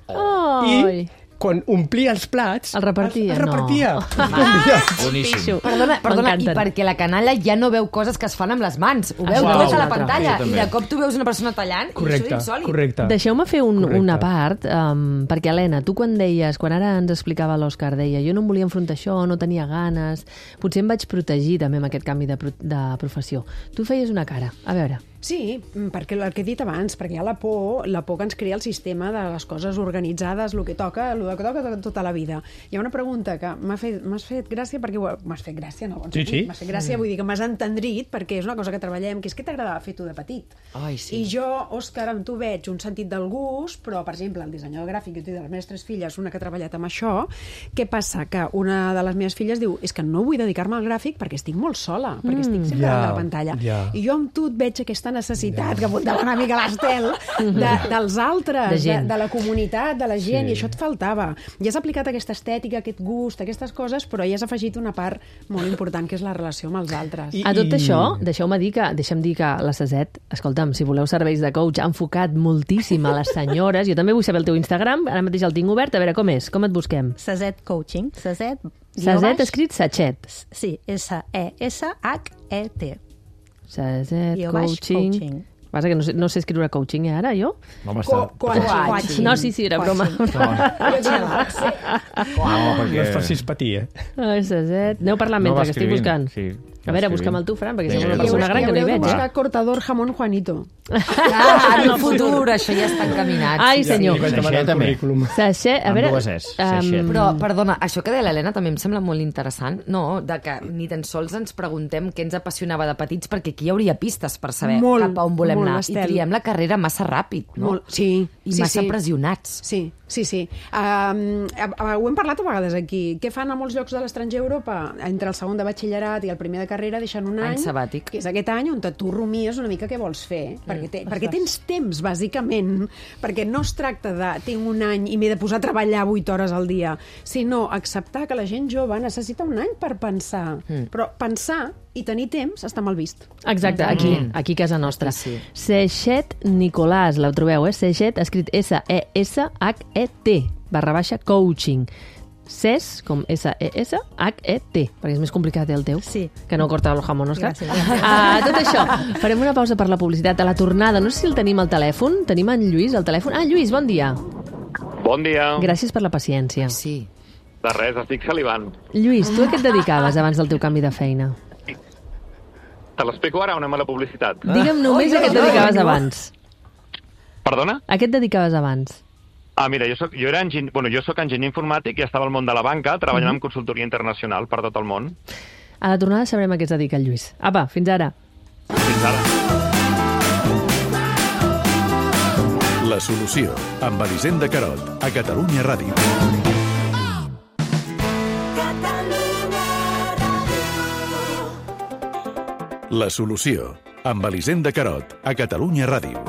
Speaker 1: Ai.
Speaker 7: I quan omplia els plats...
Speaker 1: El repartia,
Speaker 7: El, el repartia.
Speaker 1: no.
Speaker 2: Boníssim.
Speaker 1: Pixo.
Speaker 3: Perdona, perdona, i
Speaker 1: M'encanten.
Speaker 3: perquè la canalla ja no veu coses que es fan amb les mans. Ho veu
Speaker 1: Això
Speaker 3: tot
Speaker 1: és
Speaker 3: a la
Speaker 1: un altre.
Speaker 3: pantalla.
Speaker 2: Sí,
Speaker 3: I
Speaker 2: també.
Speaker 3: de cop tu veus una persona tallant
Speaker 7: Correcte,
Speaker 3: i això és insòlid.
Speaker 7: correcte.
Speaker 1: Deixeu-me fer un,
Speaker 7: Correcte.
Speaker 1: una part, um, perquè, Helena, tu quan deies, quan ara ens explicava l'Òscar, deia, jo no em volia enfrontar això, no tenia ganes, potser em vaig protegir també amb aquest canvi de, pro de professió. Tu feies una cara, a veure.
Speaker 4: Sí, perquè el que he dit abans, perquè hi ha la por, la por que ens crea el sistema de les coses organitzades, el que toca, el que toca tota la vida. Hi ha una pregunta que m'ha fet, m'has fet gràcia, perquè ho- m'has fet gràcia, no?
Speaker 7: Sí, sí.
Speaker 4: M'has fet gràcia, vull dir que m'has entendrit, perquè és una cosa que treballem, que és que t'agradava fer tu de petit.
Speaker 3: Ai, sí.
Speaker 4: I jo, Òscar, amb tu veig un sentit del gust, però, per exemple, el dissenyador gràfic, jo tinc de les meves tres filles, una que ha treballat amb això, què passa? Que una de les meves filles diu, és que no vull dedicar-me al gràfic perquè estic molt sola, perquè estic sempre
Speaker 7: Ja,
Speaker 4: davant de la pantalla.
Speaker 7: ja.
Speaker 4: I jo amb tu et veig aquesta necessitat, que apuntava una mica l'Estel, de, dels altres,
Speaker 1: De
Speaker 4: de,
Speaker 1: gent.
Speaker 4: de la comunitat, de la gent,
Speaker 7: Sí.
Speaker 4: i això et faltava. I has aplicat aquesta estètica, aquest gust, aquestes coses, però hi has afegit una part molt important, que és la relació amb els altres.
Speaker 7: I-
Speaker 1: A tot
Speaker 7: I-
Speaker 1: això, deixeu-me dir que, deixem dir que la Saset, escolta'm, si voleu serveis de coach, ha enfocat moltíssim a les senyores. Jo també vull saber el teu Instagram, ara mateix el tinc obert, a veure com és, com et busquem?
Speaker 6: Saset Coaching. Saset... guió
Speaker 1: Saset
Speaker 6: baix,
Speaker 1: escrit Sachet.
Speaker 6: Sí, S E S H E T.
Speaker 1: Saset
Speaker 6: Guió baix,
Speaker 1: coaching.
Speaker 6: coaching.
Speaker 1: Passa que no sé, no sé escriure coaching, eh, ara, jo?
Speaker 2: Home,
Speaker 4: Co
Speaker 2: està...
Speaker 4: coaching.
Speaker 1: No, sí, sí, era broma.
Speaker 2: No,
Speaker 7: No
Speaker 2: perquè...
Speaker 7: es facis patir, eh?
Speaker 1: Ai, Saset. Aneu parlant
Speaker 2: No
Speaker 1: mentre
Speaker 2: va
Speaker 1: que estic
Speaker 2: escrivint,
Speaker 1: buscant.
Speaker 2: sí,
Speaker 1: A
Speaker 2: va
Speaker 1: veure,
Speaker 2: escrivint.
Speaker 1: busca'm el tu, Fran, perquè
Speaker 2: Vinga,
Speaker 1: sembla una
Speaker 2: ja
Speaker 1: persona
Speaker 2: ho-
Speaker 1: gran
Speaker 4: I
Speaker 1: que no hi
Speaker 4: haureu de
Speaker 1: veig, eh?
Speaker 4: buscar cortador jamón Juanito.
Speaker 3: Ah, en el futur, això ja està encaminat.
Speaker 1: Ai,
Speaker 3: sí,
Speaker 1: senyor.
Speaker 7: Li vaig demanar
Speaker 2: Sachet
Speaker 7: el
Speaker 2: també.
Speaker 7: currículum.
Speaker 1: Sachet, a
Speaker 2: Amb
Speaker 1: veure...
Speaker 2: dues es,
Speaker 1: em,
Speaker 2: Sachet.
Speaker 3: Però, perdona, això que deia l'Helena també em sembla molt interessant, no? De que ni tan sols ens preguntem què ens apassionava de petits, perquè aquí hi hauria pistes per saber
Speaker 4: Molt,
Speaker 3: cap a on volem
Speaker 4: molt,
Speaker 3: anar.
Speaker 4: Estel.
Speaker 3: I triem la carrera massa ràpid, no?
Speaker 4: Molt, sí.
Speaker 3: I
Speaker 4: sí,
Speaker 3: massa
Speaker 4: sí.
Speaker 3: pressionats.
Speaker 4: Sí, sí, sí. Um, ho hem parlat a vegades aquí. Què fan a molts llocs de l'estranger a Europa? Entre el segon de batxillerat i el primer de carrera deixen un any,
Speaker 3: Any sabàtic.
Speaker 4: que és aquest any on tu rumies una mica què vols fer. Mm. Perquè, te, perquè tens temps, bàsicament, perquè no es tracta de tinc un any i m'he de posar a treballar vuit hores al dia, sinó acceptar que la gent jove necessita un any per pensar. Mm. Però pensar i tenir temps està mal vist.
Speaker 1: Exacte, aquí, aquí a casa nostra.
Speaker 3: Sí, sí.
Speaker 1: Sachet Nicolàs, la trobeu, eh? Sachet, escrit S E S H E T. barra baixa coaching. C E S, com S E S H E T, perquè és més complicat el teu.
Speaker 6: Sí.
Speaker 1: Que no corta el jamón, Òscar.
Speaker 6: Gràcies.
Speaker 1: Uh, tot això, farem una pausa per la publicitat. A la tornada, no sé si el tenim al telèfon. Tenim en Lluís al telèfon. Ah, Lluís, bon dia.
Speaker 9: Bon dia.
Speaker 1: Gràcies per la paciència.
Speaker 3: Sí.
Speaker 9: De res, estic salivant.
Speaker 1: Lluís, tu a què et dedicaves abans del teu canvi de feina?
Speaker 9: Te l'explico ara, una mala publicitat.
Speaker 1: Digue'm només a què et dedicaves abans.
Speaker 9: Perdona?
Speaker 1: A què et dedicaves abans?
Speaker 9: Ah, mira, jo soc, jo era enginy... bueno, jo soc enginyer informàtic i estava al món de la banca treballant uh -huh. en consultoria internacional per tot el món.
Speaker 1: A la tornada sabrem a què es dedica el Lluís. Apa, fins ara.
Speaker 9: Fins ara.
Speaker 8: La solució, amb Elisenda Carot, a Catalunya Ràdio. La solució, amb Elisenda Carot, a Catalunya Ràdio.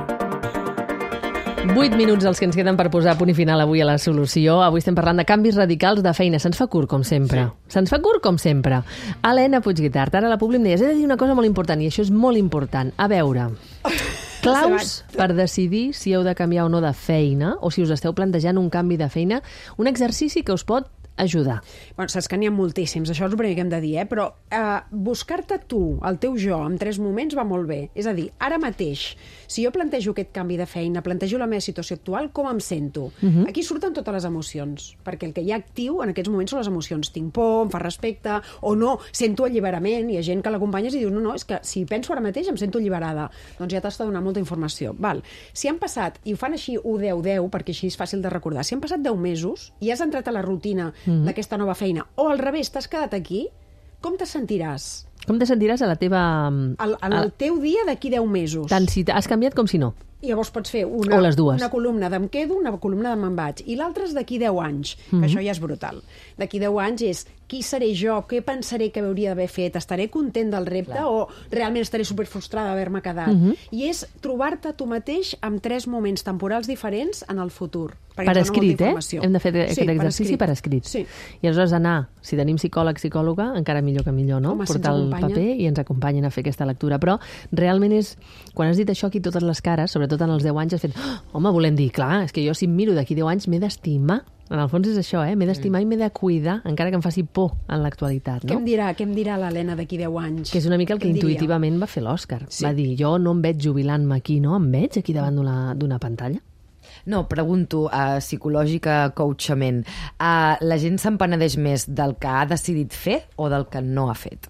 Speaker 1: Vuit minuts els que ens queden per posar punt i final avui a la solució. Avui estem parlant de canvis radicals de feina. Se'ns fa curt, com sempre. Sí. Se'ns fa curt, com sempre. Helena Puigguitart, ara a la Publi em deies, he de dir una cosa molt important, i això és molt important. A veure, claus per decidir si heu de canviar o no de feina, o si us esteu plantejant un canvi de feina, un exercici que us pot ajudar.
Speaker 4: Bueno, saps que n'hi ha moltíssims, això és el primer que hem de dir, eh? Però eh, buscar-te tu, el teu jo, en tres moments va molt bé. És a dir, ara mateix, si jo plantejo aquest canvi de feina, plantejo la meva situació actual, com em sento? Uh-huh. Aquí surten totes les emocions, perquè el que hi ha actiu en aquests moments són les emocions. Tinc por, em fa respecte, o no, sento alliberament. Hi ha gent que l'acompanyes i dius, no, no, és que si penso ara mateix em sento alliberada. Doncs ja t'has de donar molta informació. Val. Si han passat, i ho fan així u deu deu, perquè així és fàcil de recordar, si han passat deu mesos i has entrat a la rutina mm-hmm. d'aquesta nova feina, o al revés, t'has quedat aquí, com te sentiràs?
Speaker 1: Com te sentiràs a la teva...
Speaker 4: Al, en el teu dia d'aquí deu mesos.
Speaker 1: Tant si has canviat com si no.
Speaker 4: I llavors pots fer una,
Speaker 1: o les dues.
Speaker 4: una columna d'em quedo, una columna de me'n vaig, i l'altra és d'aquí deu anys, que mm-hmm. això ja és brutal. D'aquí deu anys és qui seré jo, què pensaré que hauria d'haver fet, estaré content del repte Clar. o realment estaré superfrustrada d'haver-me quedat. Mm-hmm. I és trobar-te tu mateix amb tres moments temporals diferents en el futur.
Speaker 1: Per escrit, eh? Hem de fer aquest
Speaker 4: sí,
Speaker 1: exercici per escrit. Per escrit. Sí. I aleshores anar, si tenim psicòleg, psicòloga, encara millor que millor, no?
Speaker 4: Home,
Speaker 1: portar el paper i ens acompanyen a fer aquesta lectura. Però realment és, quan has dit això aquí, totes les cares, sobretot en els deu anys, has fet, oh, home, volem dir, clar, és que jo si em miro d'aquí deu anys m'he d'estimar. En el fons és això, eh? M'he d'estimar mm. i m'he de cuidar, encara que em faci por en l'actualitat, no?
Speaker 4: Què em dirà, què em dirà l'Helena d'aquí deu anys?
Speaker 1: Que és una mica el que intuïtivament va fer l'Òscar. Sí. Va dir, jo no em veig jubilant-me aquí, no? Em veig aquí davant d'una pantalla?
Speaker 3: No, pregunto, uh, psicològica, coachament, uh, la gent s'empenedeix més del que ha decidit fer o del que no ha fet?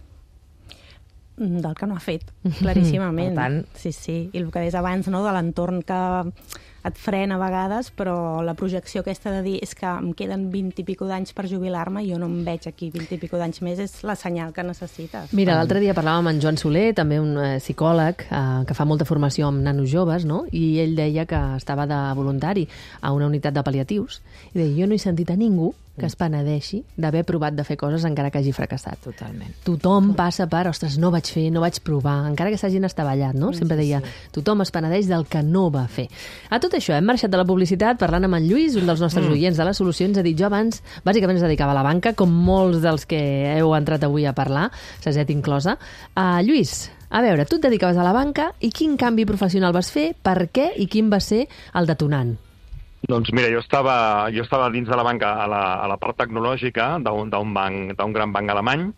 Speaker 6: Del que no ha fet, claríssimament.
Speaker 3: Per tant...
Speaker 6: Sí, sí, i el que deies abans, no?, de l'entorn que et frena a vegades, però la projecció aquesta de dir és que em queden vint i pico d'anys per jubilar-me i jo no em veig aquí vint i pico d'anys més, és la senyal que necessites.
Speaker 1: Mira, l'altre dia parlàvem amb en Joan Soler, també un eh, psicòleg eh, que fa molta formació amb nanos joves, no? I ell deia que estava de voluntari a una unitat de pal·liatius i deia, jo no he sentit a ningú que es penedeixi d'haver provat de fer coses encara que hagi fracassat.
Speaker 3: Totalment.
Speaker 1: Tothom passa per, ostres, no vaig fer, no vaig provar, encara que s'hagin estavellat, no? Sempre deia, tothom es penedeix del que no va fer. A tot això, hem marxat de la publicitat parlant amb en Lluís, un dels nostres mm. oients de la solució, ens ha dit, jo abans, bàsicament es dedicava a la banca, com molts dels que heu entrat avui a parlar, Saset inclosa. Uh, Lluís, a veure, tu et dedicaves a la banca i quin canvi professional vas fer, per què i quin va ser el detonant?
Speaker 9: Doncs mira, jo estava, jo estava dins de la banca a la, a la part tecnològica d'un banc, d'un gran banc alemany,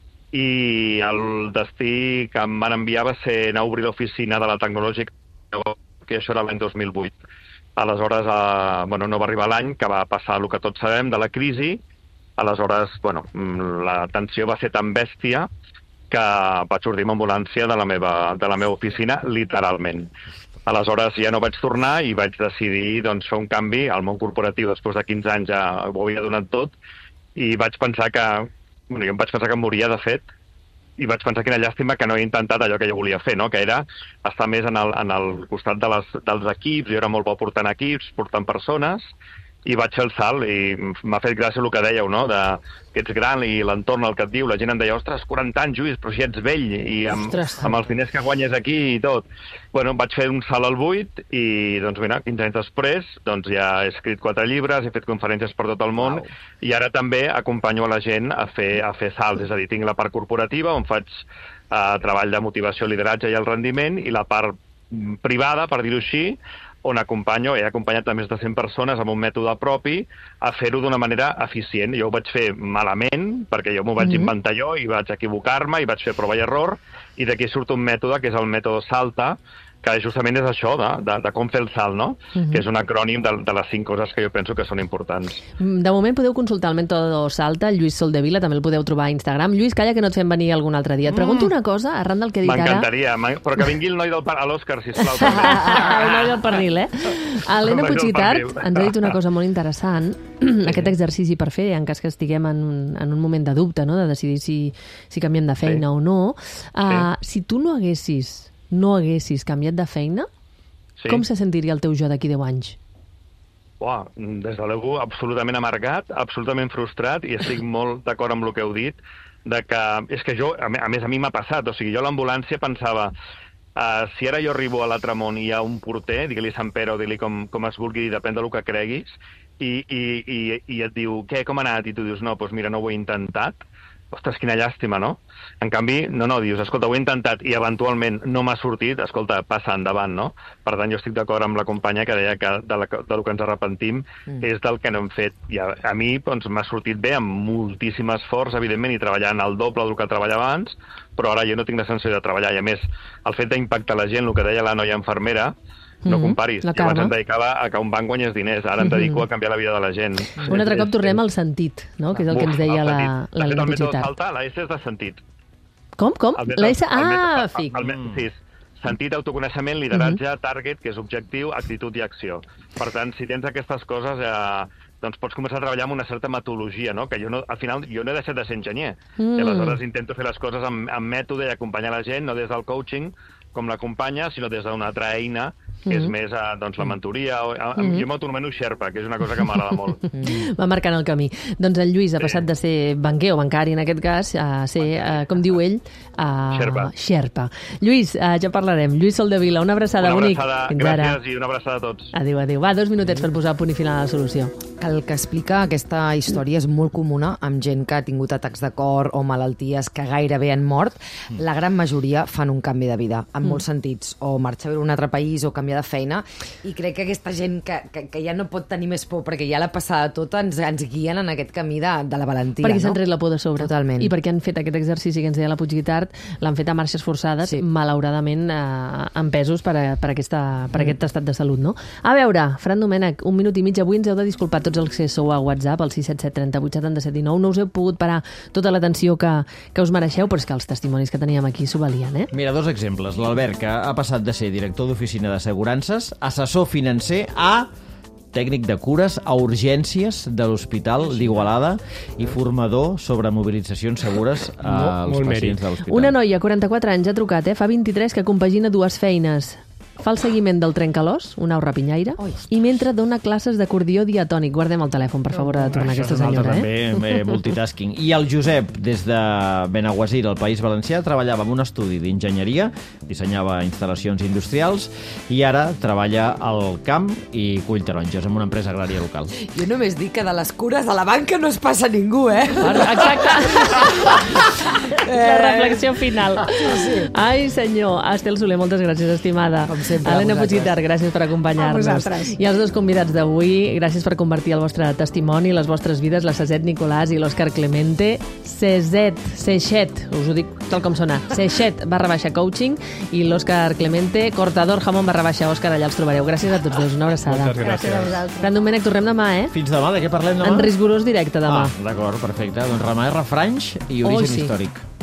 Speaker 9: i el destí que em van enviar va ser anar a obrir l'oficina de la tecnològica, que això era l'any dos mil vuit. Aleshores, eh, bueno, no va arribar l'any que va passar el que tots sabem de la crisi. Aleshores, bueno, la tensió va ser tan bèstia que vaig sortir amb ambulància de la meva, de la meva oficina, literalment. Aleshores ja no vaig tornar i vaig decidir doncs, fer un canvi al món corporatiu. Després de quinze anys ja ho havia donat tot i vaig pensar que, bueno, jo em vaig pensar que em moria, de fet, i vaig pensar quina llàstima que no he intentat allò que jo volia fer, no? Que era estar més en el, en el costat de les, dels equips. Jo era molt bo portant equips, portant persones, i vaig fer el salt, i m'ha fet gràcia el que dèieu, no?, de que ets gran i l'entorn el que et diu. La gent em deia, ostres, quaranta anys, Lluís, però si ets vell, i amb, amb els diners que guanyes aquí i tot. Bueno, vaig fer un salt al buit, i doncs mira, quinze anys després, doncs ja he escrit quatre llibres, he fet conferències per tot el món, wow. I ara també acompanyo a la gent a fer, a fer salts, és a dir, tinc la part corporativa, on faig eh, treball de motivació, lideratge i el rendiment, i la part privada, per dir-ho així, on acompanyo, he acompanyat a més de cent persones amb un mètode propi a fer-ho d'una manera eficient. Jo ho vaig fer malament, perquè jo m'ho vaig mm-hmm. inventar jo i vaig equivocar-me i vaig fer prova i error, i d'aquí surt un mètode que és el mètode SALTA, que justament és això, de, de, de com fer el salt, no? Uh-huh. Que és un acrònim de, de les cinc coses que jo penso que són importants.
Speaker 1: De moment podeu consultar el mètode SALTA, el Lluís Soldevila, també el podeu trobar a Instagram. Lluís, calla que no et fem venir algun altre dia. Et pregunto una cosa, arran del que he dit ara...
Speaker 9: M'encantaria, però que vingui el noi del a l'Òscar, sisplau.
Speaker 1: El noi del pernil, eh? Helena Puigitart ens ha dit una cosa molt interessant, aquest exercici per fer, en cas que estiguem en un, en un moment de dubte, no?, de decidir si, si canviem de feina sí. o no. Uh, sí. Si tu no haguessis no haguessis canviat de feina, sí. com se sentiria el teu jo d'aquí deu anys?
Speaker 9: Uau, des de l'ego absolutament amargat, absolutament frustrat, i estic molt d'acord amb el que heu dit, de que, és que jo, a més a mi m'ha passat, o sigui, jo a l'ambulància pensava, uh, si ara jo arribo a l'altre món i hi ha un porter, digue-li Sant Pere o digue-li com, com es vulgui, depèn del que creguis, i, i, i, i et diu, què, com ha anat? I tu dius, no, doncs mira, no ho he intentat. Ostres, quina llàstima, no? En canvi, no, no, dius, escolta, ho he intentat i eventualment no m'ha sortit, escolta, passa endavant, no? Per tant, jo estic d'acord amb la companya que deia que de, la, de lo que ens arrepentim mm. és del que no hem fet. I a, a mi doncs, m'ha sortit bé, amb moltíssim esforç, evidentment, i treballant el doble del que treballava abans, però ara jo no tinc la sensació de treballar. I a més, el fet d'impactar la gent, el que deia la noia infermera, no comparis. Jo abans em dedicava a que un banc guanyés diners, ara em dedico a canviar la vida de la gent.
Speaker 1: Un altre cop tornem al sentit, no? Que és el que ens deia la, la Helena Puigitart.
Speaker 9: Salta, la S és de sentit.
Speaker 1: Com? Com? La S? Ah, fic.
Speaker 9: Sí, sentit, autoconeixement, lideratge, uh-huh. target, que és objectiu, actitud i acció. Per tant, si tens aquestes coses, eh, doncs pots començar a treballar amb una certa metodologia, no? Que jo no, al final jo no he deixat de ser enginyer. Mm. I aleshores intento fer les coses amb, amb mètode i acompanyar la gent, no des del coaching, com l'acompanya, sinó des d'una altra eina, que mm-hmm. és més a, doncs, la mentoria. O, a, mm-hmm. Jo m'autonomeno Sherpa, que és una cosa que m'agrada molt.
Speaker 1: Va marcant el camí. Doncs el Lluís ha passat sí. de ser banquer o bancari, en aquest cas, a ser, uh, com diu ell, uh,
Speaker 9: Sherpa.
Speaker 1: Sherpa. Lluís, uh, ja parlarem. Lluís Soldevila, una abraçada bonic.
Speaker 9: Una abraçada,
Speaker 1: bonic.
Speaker 9: gràcies
Speaker 1: ara.
Speaker 9: I una abraçada a tots.
Speaker 1: Adéu, adéu. Va, dos minutets per posar punt i final a la solució.
Speaker 3: El que explica aquesta història és molt comuna amb gent que ha tingut atacs de cor o malalties que gairebé han mort. La gran majoria fan un canvi de vida, en molts sentits, o marxar a viure a un altre país o canviar de feina, i crec que aquesta gent que, que, que ja no pot tenir més por perquè ja l'ha passada tota ens, ens guien en aquest camí de, de la valentia.
Speaker 1: Perquè
Speaker 3: no?
Speaker 1: s'han tret la por de sobre.
Speaker 3: Totalment.
Speaker 1: I perquè han fet aquest exercici que ens deia la Puigitart, l'han fet a marxes forçades, sí. malauradament eh, empesos per, a, per, aquesta, per mm. aquest estat de salut. No? A veure, Fran Domènech, un minut i mig. Avui ens heu de disculpar tots els que sou a WhatsApp, al sis set set trenta vuit setanta set dinou. No us heu pogut parar tota l'atenció que, que us mereixeu, però és que els testimonis que teníem aquí s'ho valien, eh?
Speaker 2: Mira, dos exemples. L'Albert, que ha passat de ser director d'oficina d'assegurances, assessor financer, a tècnic de cures a urgències de l'Hospital d'Igualada i formador sobre mobilitzacions segures als no, pacients de l'hospital.
Speaker 1: Una noia, quaranta-quatre anys, ha trucat, eh? Fa vint-i-tres, que compagina dues feines. Fa el seguiment del trencalòs, un au rapinyaire, Oi. i mentre dona classes d'acordió diatònic. Guardem el telèfon, per favor, de tornar aquesta senyora.
Speaker 2: Això és també, eh? multitasking. I el Josep, des de Benaguasil, al País Valencià, treballava en un estudi d'enginyeria, dissenyava instal·lacions industrials, i ara treballa al camp i cull taronges, en una empresa agrària local.
Speaker 3: Jo només dic que de les cures de la banca no es passa ningú, eh?
Speaker 1: Exacte. La reflexió final. Sí. Ai, senyor. Estel Soler, moltes gràcies, estimada.
Speaker 3: Com sempre,
Speaker 1: Helena Puigitart, gràcies per acompanyar-nos. I els dos convidats d'avui, gràcies per convertir el vostre testimoni, les vostres vides, la Sezet Nicolàs i l'Òscar Clemente. Sezet, Seixet, us ho dic tal com sona, Seixet barra baixa coaching, i l'Òscar Clemente, cortador jamón barra baixa Òscar, allà els trobareu. Gràcies a tots dos, una abraçada.
Speaker 7: Moltes gràcies.
Speaker 6: Gràcies a vosaltres.
Speaker 1: Fran Domènech, tornem demà, eh?
Speaker 2: Fins demà, de què parlem demà?
Speaker 1: En rigorós directe demà.
Speaker 2: Ah, d'acord, perfecte. Doncs demà és refranys i origen
Speaker 1: oh, sí.
Speaker 2: històric.